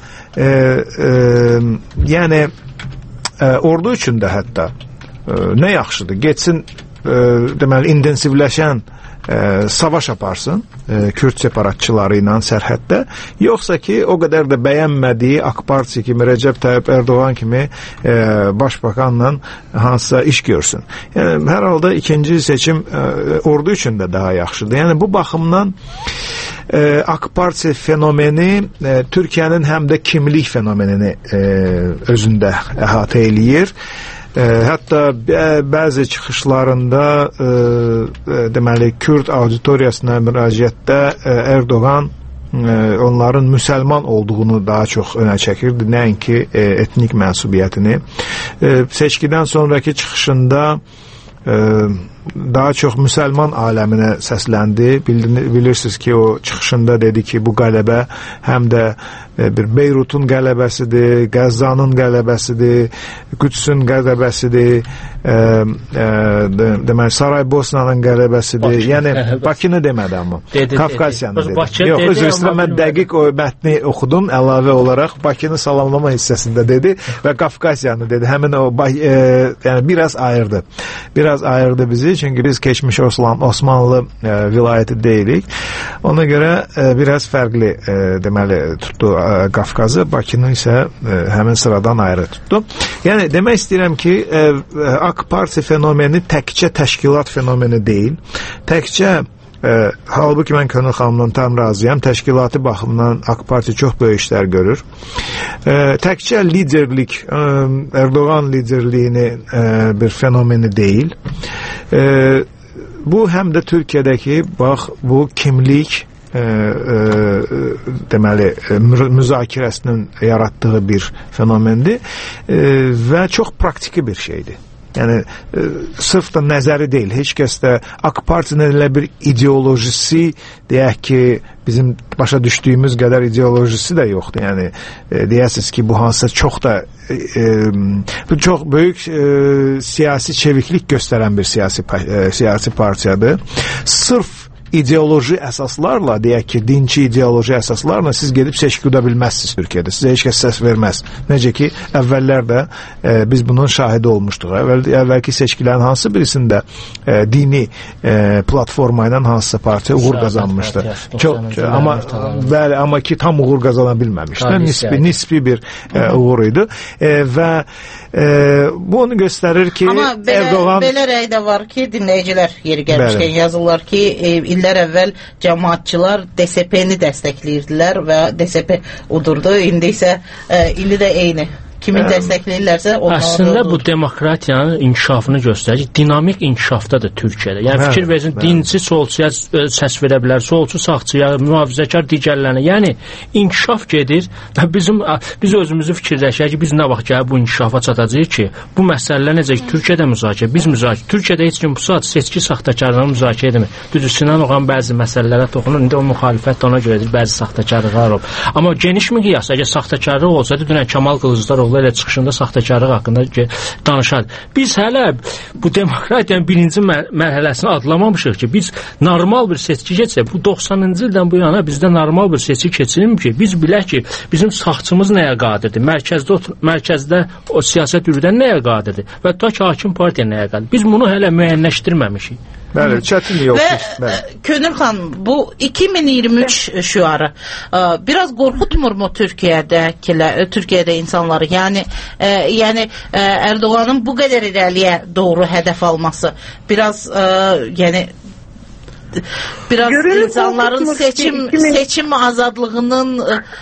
yəni ordu üçün də hətta nə yaxşıdır? Getsin deməli intensivləşən savaş aparsın Kürt separatçıları ilə sərhəddə, yoxsa ki o qədər də bəyənmədiyi AK Parti kimi, Recep Tayyip Erdoğan kimi başbakanla hansısa iş görsün. Yəni hər halda ikinci seçim ordu üçün də daha yaxşıdır. Yəni bu baxımdan AK Parti fenomeni Türkiyənin həm də kimlik fenomenini özündə əhatə eləyir. Hətta bəzi çıxışlarında deməli Kürt auditoriyasına müraciətdə Erdoğan onların müsəlman olduğunu daha çox önə çəkirdi, nəinki etnik mənsubiyyətini. Seçkidən sonraki çıxışında daha çox müsəlman aləminə səsləndi. Bilirsiniz ki, o çıxışında dedi ki, bu qələbə həm də bir Beyrutun qələbəsidir, Qəzzanın qələbəsidir, Qüdsün qələbəsidir, deməli Saraybosnanın qələbəsidir. Yəni Bakını demədi amma. Kafkasyanı dedi. Yox, özür istəyirəm, mən dəqiq o mətni oxudum, əlavə olaraq Bakını salamlama hissəsində dedi və Kafkasyanı dedi. Həmin o yəni biraz ayırdı. Biraz ayırdı bizi, çünki biz keçmiş Osmanlı vilayəti deyilik. Ona görə biraz fərqli deməli tutdu Qafqazı, Bakını isə həmin sıradan ayrı tutdu. Yəni demək istəyirəm ki, AK Parti fenomeni təkcə təşkilat fenomeni deyil. Təkcə halbuki mən Könül xanımdan tam razıyam. Təşkilati baxımdan AK Parti çox böyük işlər görür. Təkcə liderlik, Erdoğan liderliyini bir fenomeni deyil. Bu həm də Türkiyədəki bax bu kimlik deməli müzakirəsinin yaratdığı bir fenomendir və çox praktiki bir şeydir. Yəni sırf da nəzəri deyil. Heç kəs də AK Partinin elə bir ideolojisi, deyək ki, bizim başa düşdüyümüz qədər ideolojisi də yoxdur. Yəni deyəsiniz ki, bu hansısa çox da çox böyük siyasi çeviklik göstərən bir siyasi partiyadır. Sırf ideoloji əsaslarla, deyək ki, dinçi ideoloji əsaslarla siz gedib seçki uda bilməzsiniz Türkiyədə. Sizə heç kəs səs verməz. Necə ki, əvvəllər də biz bunun şahidi olmuşduq. Əvvəlki seçkilərin hansı birisində dini platforma ilə hansısa partiya uğur qazanmışdı. Amma ki, tam uğur qazana bilməmişdi. Nisbi bir uğur idi. Və bu onu göstərir ki, amma belə rəy də var ki, dinləyicilər yeri gəlmişkən yazırlar ki, illər əvvəl cəmaatçılar DSP-ni dəstəkləyirdilər və DSP udurdu. İndi isə indi də eyni. Kimin dəstəkləyirlərsə əslində bu demokratiyanın inkişafını göstərir. Dinamik inkişafdadır Türkiyədə. Yəni fikir versin, dinçi solçuya səs verə bilər, solçu sağçıya, mühafizəkar digərlərinə. Yəni inkişaf gedir və biz özümüzü fikirləşək ki, biz nə vaxt gəlib bu inkişafa çatacağıq ki, bu məsələlər necə ki, Türkiyədə müzakirə, biz müzakirə. Türkiyədə heç kim bu saat seçki saxtakarlığını müzakirə edemir. Düzdür, Sinan Oğan bəzi məsələlərə toxunur. İndi o müxalifət də ona görədir, bəzi saxtakarlıqlar olub. Amma geniş miqyasda, əgər saxtakarlıq olsaydı, dünən Kamal Qılıcdaroğlu elə çıxışında saxtakarlıq haqqında danışar. Biz hələ bu demokratiyanın birinci mərhələsini adlamamışıq ki, biz normal bir seçki keçsə, bu 90-cı ildən bu yana bizdə normal bir seçki keçirilmir ki, biz bilək ki, bizim sağçımız nəyə qadirdir, mərkəzdə o siyasət yürüdən nəyə qadirdir və ta ki, hakim partiya nəyə qadirdir. Biz bunu hələ müəyyənləşdirməmişik. Bəli, çətin yoxdur. Könül xanım, bu 2023 şüarı biraz qorxutmurmu Türkiyədə insanları? Yəni Erdoğanın bu qədər irəliyə doğru hədəf alması biraz insanların seçim azadlığının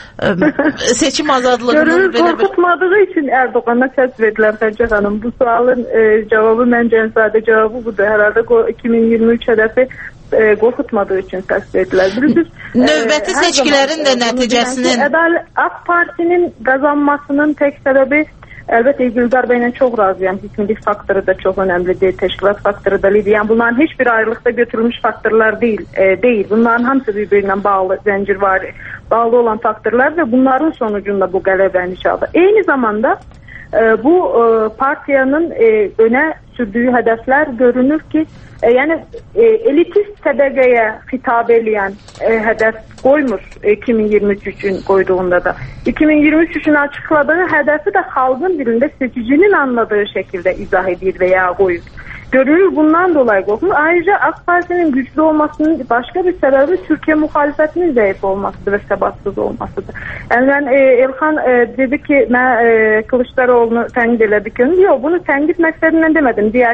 qorxutmadığı için Erdoğan'a səs verdilər Xəncə xanım. Bu sualın cavabı məncə sadəcə cavabı budur. Herhalde 2023 hədəfi qorxutmadığı üçün səs verdilər. Növbəti seçkilərin də nəticəsinin AK Partinin qazanmasının tək səbəbi əlbəttə İlqar bəylə çox razıyam. Həkimlik faktoru da çox önəmlidir, təşkilat faktoru da lidir. Yəni bunların heç bir ayrılıqda götürülmüş faktorlar deyil. Bunların hamısı bir-birinə bağlı, zəncir var, bağlı olan faktorlar və bunların sonucunda bu qələbəni çaldı. Eyni zamanda bu partiyanın önə sürdüyü hədəflər görünür ki, yəni elitist təbəqəyə xitab eləyən hədəf qoymur 2023 üçün qoyduğunda da. 2023 üçün açıqladığı hədəfi də xalqın dilində seçicinin anladığı şəkildə izah edir və ya qoyur. Görünür bundan dolayı qorxur. Ayrıca AK Parti'nin güçlü olmasının başka bir sebebi Türkiye muhalefetinin zayıf olmasıdır ve sebatsız olmasıdır. Yani ben Elxan dedi ki ben Kılıçdaroğlu'nu tənqid elədik. Yok, bunu tənqid məqsədindən demedim. Diğer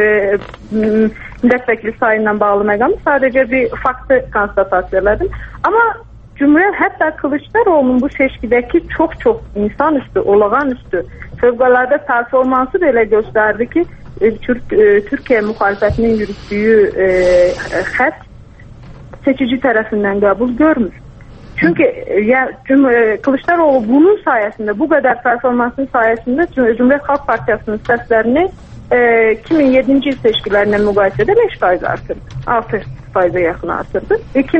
milletvekili sayından bağlı məqam. Sadece bir faktı konstatasiyalardım. Ama Cumhuriyet hatta Kılıçdaroğlu'nun bu seçkideki çok insanüstü, olağanüstü fövqəladə performansı belə gösterdi ki Türkiye muhalefetinin yürüttüğü xət seçici tarafından kabul görmür. Çünkü Kılıçdaroğlu bunun sayesinde, bu kadar performansın sayesinde Cumhuriyet Halk Partisi'nin seslerini 2007 yıl seçkilerine müqayisədə 5% artırdı. 6%'a yakın artırdı.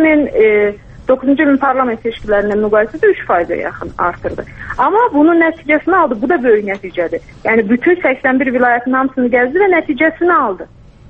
2009 yılın parlament seçkilerine müqayisədə 3%'a yakın artırdı. Ama bunun nəticəsini aldı. Bu da böyük nəticədir. Yani bütün 81 vilayetin hamısını gezdi ve neticesini aldı.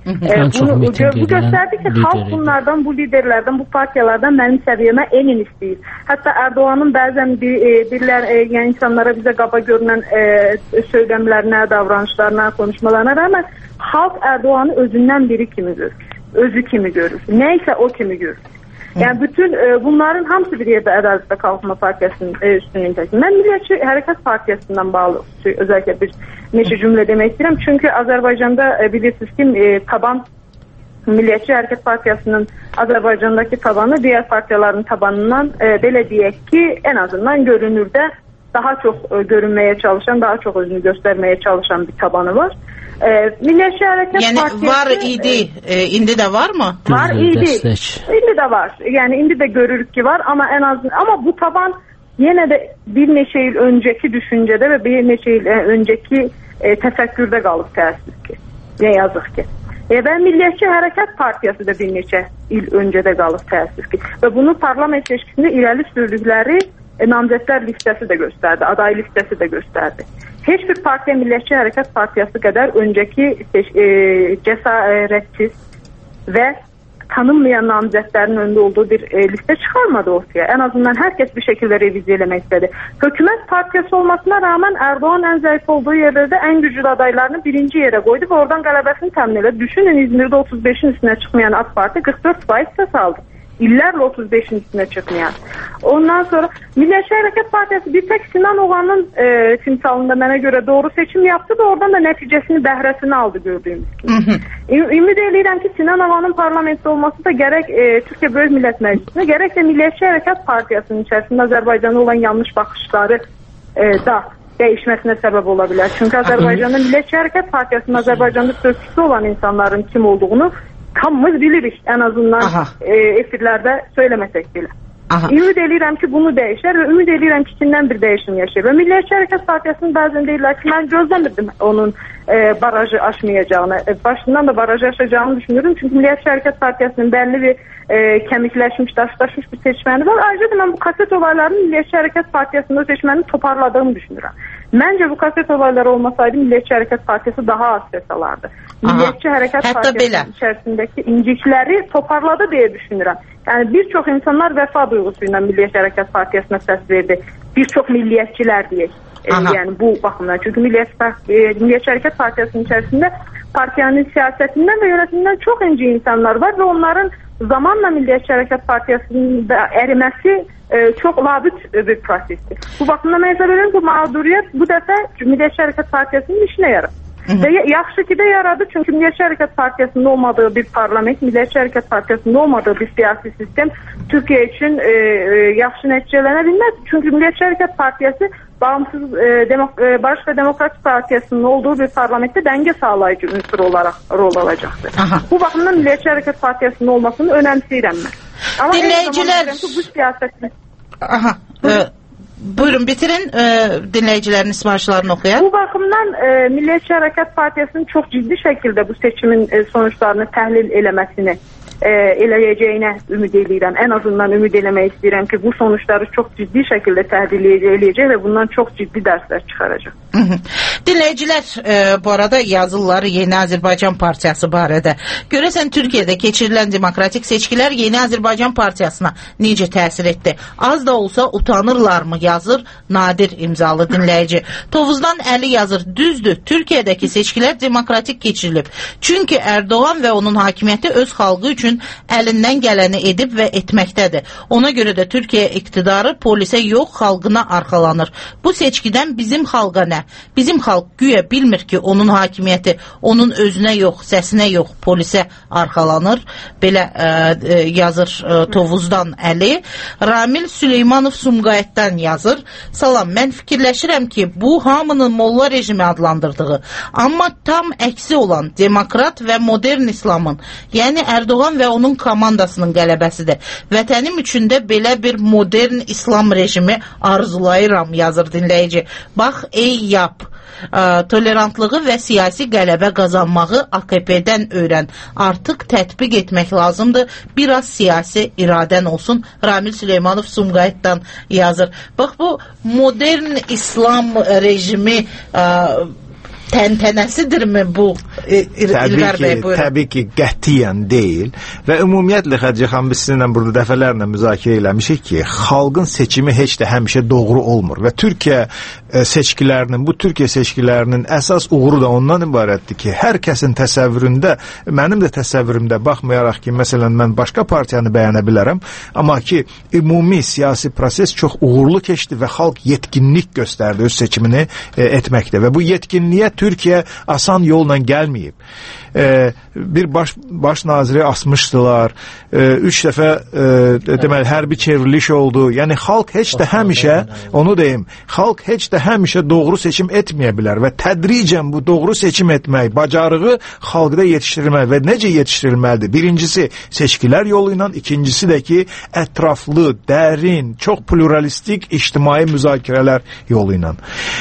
Bu gösterdi ki halk bunlardan, bu liderlerden, bu partiyalardan benim seviyeme enin istəyir. Hatta Erdoğan'ın bazen yani insanlara bize qaba görünən söylemlerine, davranışlarına, konuşmalarına rağmen halk Erdoğan'ı özünden biri kimi görür. Özü kimi görür. Neyse o kimi görür. Yani bütün bunların hamısı bir yerde Adalet ve Kalkınma Partisi'nin üstünlüğünü təşkil. Ben Milliyetçi Hərəkat Partisi'nden bağlı özellikle bir neçə cümle demek istedim. Çünkü Azerbaycan'da bilirsiniz ki taban Milliyetçi Hərəkat Partisi'nin Azerbaycan'daki tabanı diğer partiyaların tabanından belə deyək ki en azından görünürde daha çok görünmeye çalışan, daha çok özünü göstermeye çalışan bir tabanı var. Milliyetçi Hərəkat yani Partisi var idi, indi de var mı? Var idi. İndi de var. Yani indi de görürük ki var ama en azından ama bu taban yine de bir neçə yıl önceki düşüncede ve bir neçə yıl önceki təfəkkürdə qalıb təəssüf ki. Ne yazık ki. Ve Milliyetçi Hərəkat Partisi de bir neçə yıl öncede qalıb təəssüf ki. Ve bunu parlament seçkisinde ileri sürdükleri namzətlər listesi de gösterdi. Aday listesi de gösterdi. Hiçbir partiya Milliyetçi Hərəkat Partisi kadar önceki cesaretsiz ve tanınmayan namzetlerin önünde olduğu bir liste çıkarmadı ortaya. En azından herkes bir şekilde revize eləmək istedi. Hükümet partisi olmasına rağmen Erdoğan en zayıf olduğu yerlerde en güçlü adaylarını birinci yere koydu ve oradan galebesini temin etti. Düşünün İzmir'de 35'in üstüne çıkmayan AK Parti 44% ses aldı. İllerle 35'in üstüne çıkmayan. Ondan sonra Milliyetçi Hərəkat Partisi bir tek Sinan Oğan'ın timsalında bana göre doğru seçim yaptı da oradan da neticesini, bəhrəsini aldı gördüğümüz gibi. Ümid edirəm ki Sinan Oğan'ın parlamentte olması da gerek Türkiye Böyük Millet Meclisi'ne gerek de Milliyetçi Hərəkat Partisi'nin içerisinde Azerbaycan'a olan yanlış bakışları da değişmesine sebep olabilir. Çünkü Azerbaycan'da Milliyetçi Hərəkat Partisi'nin Azerbaycan'da sözcüsü olan insanların kim olduğunu tamımız bilirik en azından efirlerde söylemesek bile. Ümid edirəm ki bunu değişir ve ümid edirəm ki içinden bir değişim yaşayır. Ve Milliyetçi Hərəkat Partisi'nin bazen deyirlər ki ben gözlemirdim onun barajı aşmayacağını. Başından da barajı aşacağını düşünüyorum. Çünkü Milliyetçi Hərəkat Partisi'nin belli bir kemikleşmiş, daşlaşmış bir seçmeni var. Ayrıca da ben bu kaset olaylarının Milliyetçi Hərəkat Partisi'nin o seçmenini toparladığını düşünürüm. Bence bu kaset olayları olmasaydı Milliyetçi Hərəkat Partisi daha az ses alardı. Milliyetçi Hərəkat Partisi'nin içerisindeki incikleri toparladı diye düşünürüm. Yani birçok insanlar vefa duygusuyla Milliyetçi Hərəkat Partisi'ne ses verdi. Birçok milliyetçiler diye. Yani bu bakımdan. Çünkü Milliyetçi Hərəkat Partisi'nin içerisinde partiyanın siyasetinden ve yönetiminden çok ince insanlar var ve onların zamanla Milliyetçi Hərəkat Partisi'nin erimesi çok labüt bir prosestir. Bu bakımdan mesela bu mağduriyet bu defa Milliyetçi Hərəkat Partisi'nin işine yarar. Və yaxşı ki də yaradı, çünki Millətçi Hərəkat Partiyasının olmadığı bir parlament, Millətçi Hərəkat Partiyasının olmadığı bir siyasi sistem Türkiyə üçün yaxşı nəticələnə bilməz. Çünki Millətçi Hərəkat Partiyası bağımsız Barış və Demokratik Partiyasının olduğu bir parlamentdə dəngə sağlayıcı ünsur olaraq rol alacaqdır. Bu baxımdan Millətçi Hərəkat Partiyasının olmasını önəmsəyirəm mən. Amma dinləyicilər bu siyasətin buyurun bitirin, dinləyicilərin sifarişlərini oxuyaq. Bu baxımdan Millətçi Hərəkat Partiyasının çox ciddi şəkildə bu seçimin sonuçlarını təhlil eləməsini eləyəcəyinə ümid edirəm. Ən azından ümid eləmək istəyirəm ki, bu sonuçları çox ciddi şəkildə təhlil eləyəcək və bundan çox ciddi dərslər çıxaracaq. Dinləyicilər bu arada yazırlar Yeni Azərbaycan Partiyası barədə. Görəsən Türkiyədə keçirilən demokratik seçkilər Yeni Azərbaycan Partiyasına necə təsir etdi? Az da olsa utanırlarmı yazır Nadir imzalı dinləyici. Tovuzdan Əli yazır, düzdür, Türkiyədəki seçkilər demokratik keçirilib. Çünki Erdoğan və onun hakimiyyəti öz xalqı üçün əlindən gələni edib və etməkdədir. Ona görə də Türkiyə iqtidarı polisə yox, xalqına arxalanır. Bu seçkidən bizim xalqa nə? Bizim xalq güya bilmir ki, onun hakimiyyəti onun özünə yox, səsinə yox, polisə arxalanır. Belə yazır Tovuzdan Əli. Ramil Süleymanov Sumqayıtdan yazır. Salam, mən fikirləşirəm ki, bu hamının molla rejimi adlandırdığı, amma tam əksi olan demokrat və modern İslamın, yəni Erdoğan və onun komandasının qələbəsidir. Vətənim üçün də belə bir modern İslam rejimi arzulayıram, yazır dinləyici. Bax, ey yap, tolerantlığı və siyasi qələbə qazanmağı AKP-dən öyrən. Artıq tətbiq etmək lazımdır. Biraz siyasi iradən olsun. Ramil Süleymanov Sumqayıtdan yazır. Bax, bu modern İslam rejimi təntənəsidirmi bu? Təbii ki, qətiyyən deyil və ümumiyyətlə Xədicə xanım, biz sizinlə burada dəfələrlə müzakirə eləmişik ki, xalqın seçimi heç də həmişə doğru olmur və Türkiyə seçkilərinin əsas uğuru da ondan ibarətdir ki, hər kəsin təsəvvüründə, mənim də təsəvvürümdə, baxmayaraq ki, məsələn, mən başqa partiyanı bəyənə bilərəm, amma ki, ümumi siyasi proses çox uğurlu keçdi və xalq yetkinlik göstərdi öz seçimini etməkdə və bu yetkinliyə Türkiyə asan yolla gəlməyib. Bir baş naziri asmışdılar, 3 dəfə deməli, hərbi çevriliş oldu. Yəni, xalq heç də həmişə, onu deyim, xalq heç də həmişə doğru seçim etməyə bilər və tədricən bu doğru seçim etmək, bacarığı xalqda yetişdirilməli və necə yetişdirilməlidir? Birincisi, seçkilər yolu ilə, ikincisi də ki, ətraflı, dərin, çox pluralistik ictimai müzakirələr yolu ilə.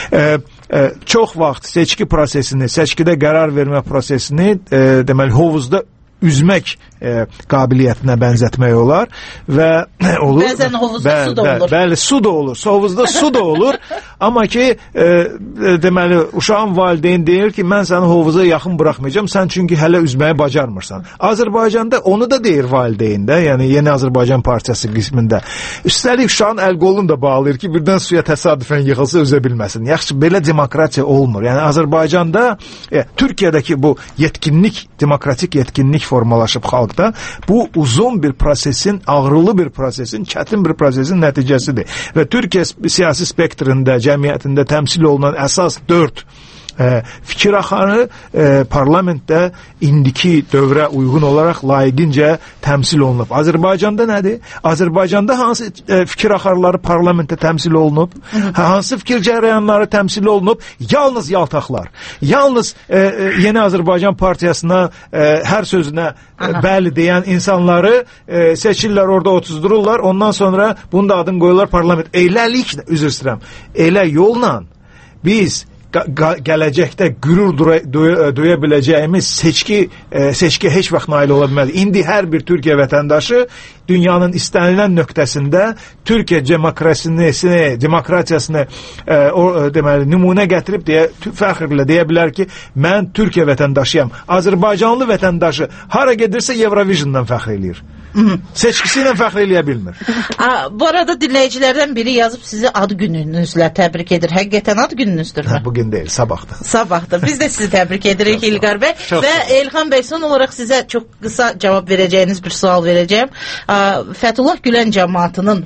Çox vaxt seçki prosesini, seçkidə qərar vermə prosesini deməli, hovuzda üzmək qabiliyyətinə bənzətmək olar və olur. Bəzən hovuzda su da olur. Bəli, su da olur. Hovuzda su da olur. Amma ki, deməli, uşağın valideyn deyir ki, mən səni hovuza yaxın buraxmayacağım, sən çünki hələ üzməyi bacarmırsan. Azərbaycanda onu da deyir valideyn də, yəni Yeni Azərbaycan Partiyası qismində. Üstəlik uşağın əl-qolunu da bağlayır ki, birdən suya təsadüfən yıxılsa üzə bilməsin. Yaxşı, belə demokratiya olmur. Yəni Azərbaycanda, Türkiyədəki bu yetkinlik, demokratik yetkinlik formalaşıb xalqda, bu uzun bir prosesin, ağrılı bir prosesin, çətin bir prosesin nəticəsidir. Və Türkiyə siyasi spektrində, cəmiyyətində təmsil olunan əsas 4 fikir axarı parlamentdə indiki dövrə uyğun olaraq layiqincə təmsil olunub. Azərbaycanda nədir? Azərbaycanda hansı fikir axarları parlamentdə təmsil olunub? Hansı fikir cərəyanları təmsil olunub? Yalnız yaltaqlar. Yalnız Yeni Azərbaycan Partiyasına hər sözünə bəli deyən insanları seçirlər, orada otuzdururlar. Ondan sonra bunun da adını qoyurlar parlament. Eləliklə, üzr istəyirəm, elə yolla biz gələcəkdə qürur duya biləcəyimiz seçki heç vaxt nail ola bilməz. İndi hər bir Türkiyə vətəndaşı dünyanın istənilən nöqtəsində Türkiyə demokratiyasını deməli, nümunə gətirib fəxrlə deyə bilər ki, mən Türkiyə vətəndaşıyam. Azərbaycanlı vətəndaşı hara gedirsə Eurovision'dan fəxr eləyir. Seçkisi ilə fəxr eləyə bilmir. Bu arada dinləyicilərdən biri yazıb sizi ad gününüzlə təbrik edir. Həqiqətən ad gününüzdürmü? Bugün deyil, sabahdır. Sabahdır. Biz də sizi təbrik edirik İlqar bəy. Və Elxan bəy, son olaraq sizə çox qısa cavab verəcəyiniz bir sual verəcəyim. Fəthullah Gülen cəmaatının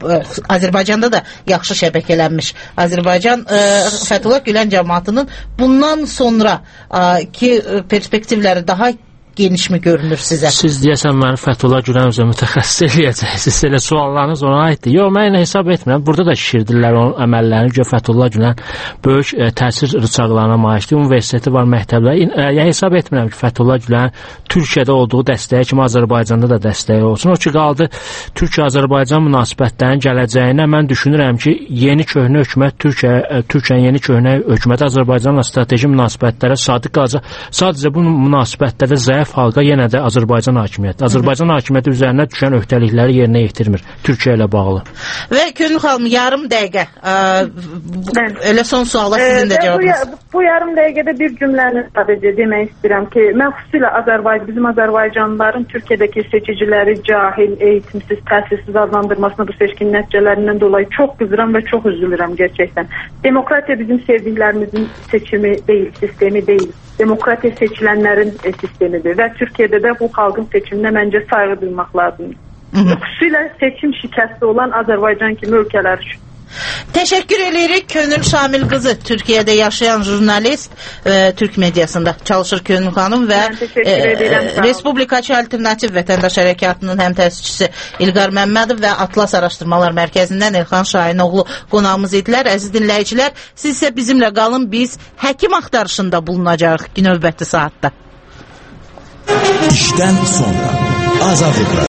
Azərbaycanda da yaxşı şəbəkələnmiş. Azərbaycan Fəthullah Gülen cəmaatının bundan sonra ki perspektivləri daha genişmi görünür sizə? Siz deyəsən məni Fəthullah Gülen üzrə mütəxəssis eləyəcəksiniz. Elə suallarınız ona aiddir. Yox, mən elə hesab etmirəm. Burada da şişirdirlər onun əməllərini ki, Fəthullah Gülen böyük təsir rıçaqlarına malikdir. Universiteti var, məktəblər. Hesab etmirəm ki, Fəthullah Gülen Türkiyədə olduğu dəstəyə kimi Azərbaycanda da dəstəyi olsun. O ki, qaldı Türkiyə-Azərbaycan münasibətlərinin gələcəyinə mən düşünürəm ki, yeni köhnə hökumət Türkiyənin yeni köhnə hökuməti Azərbaycanla strateji münasibətlərə sadiq qalacaq. Sadəcə bu münasibətlərdə zəif halqa yenə də Azərbaycan hakimiyyəti. Azərbaycan hakimiyyəti üzərinə düşən öhdəlikləri yerinə yetirmir Türkiyə ilə bağlı. Və Könül xanım, yarım dəqiqə elə son suala sizin də cavabınız. Bu yarım dəqiqədə bir cümləni sadəcə demək istəyirəm ki, mən xüsusilə bizim Azərbaycanlıların Türkiyədəki seçiciləri cahil, eğitimsiz, təsirsiz adlandırmasına bu seçkin nəticələrindən dolayı çox qızıram və çox üzülürəm gerçəkdən. Demokratiya bizim sevdiklərimizin seçimi deyil, sistemi deyil. Demokratiya seçilənlərin sistemidir və Türkiyədə də bu xalqın seçiminə məncə sayğı duymaq lazımdır. Xüsusilə seçim şikəsti olan Azərbaycan kimi ölkələr üçün. Təşəkkür edirik. Könül Şamil qızı, Türkiyədə yaşayan jurnalist, Türk mediasında çalışır Könül xanım və Respublikaçı Alternativ Vətəndaş Hərəkatının həm təsisçisi İlqar Məmmədov və Atlas Araşdırmalar Mərkəzindən Elxan Şahinoğlu qonağımız idilər. Əziz dinləyicilər, siz isə bizimlə qalın. Biz həkim axtarışında bulunacağıq növbəti saatda. İşdən sonra Azadlıqlar.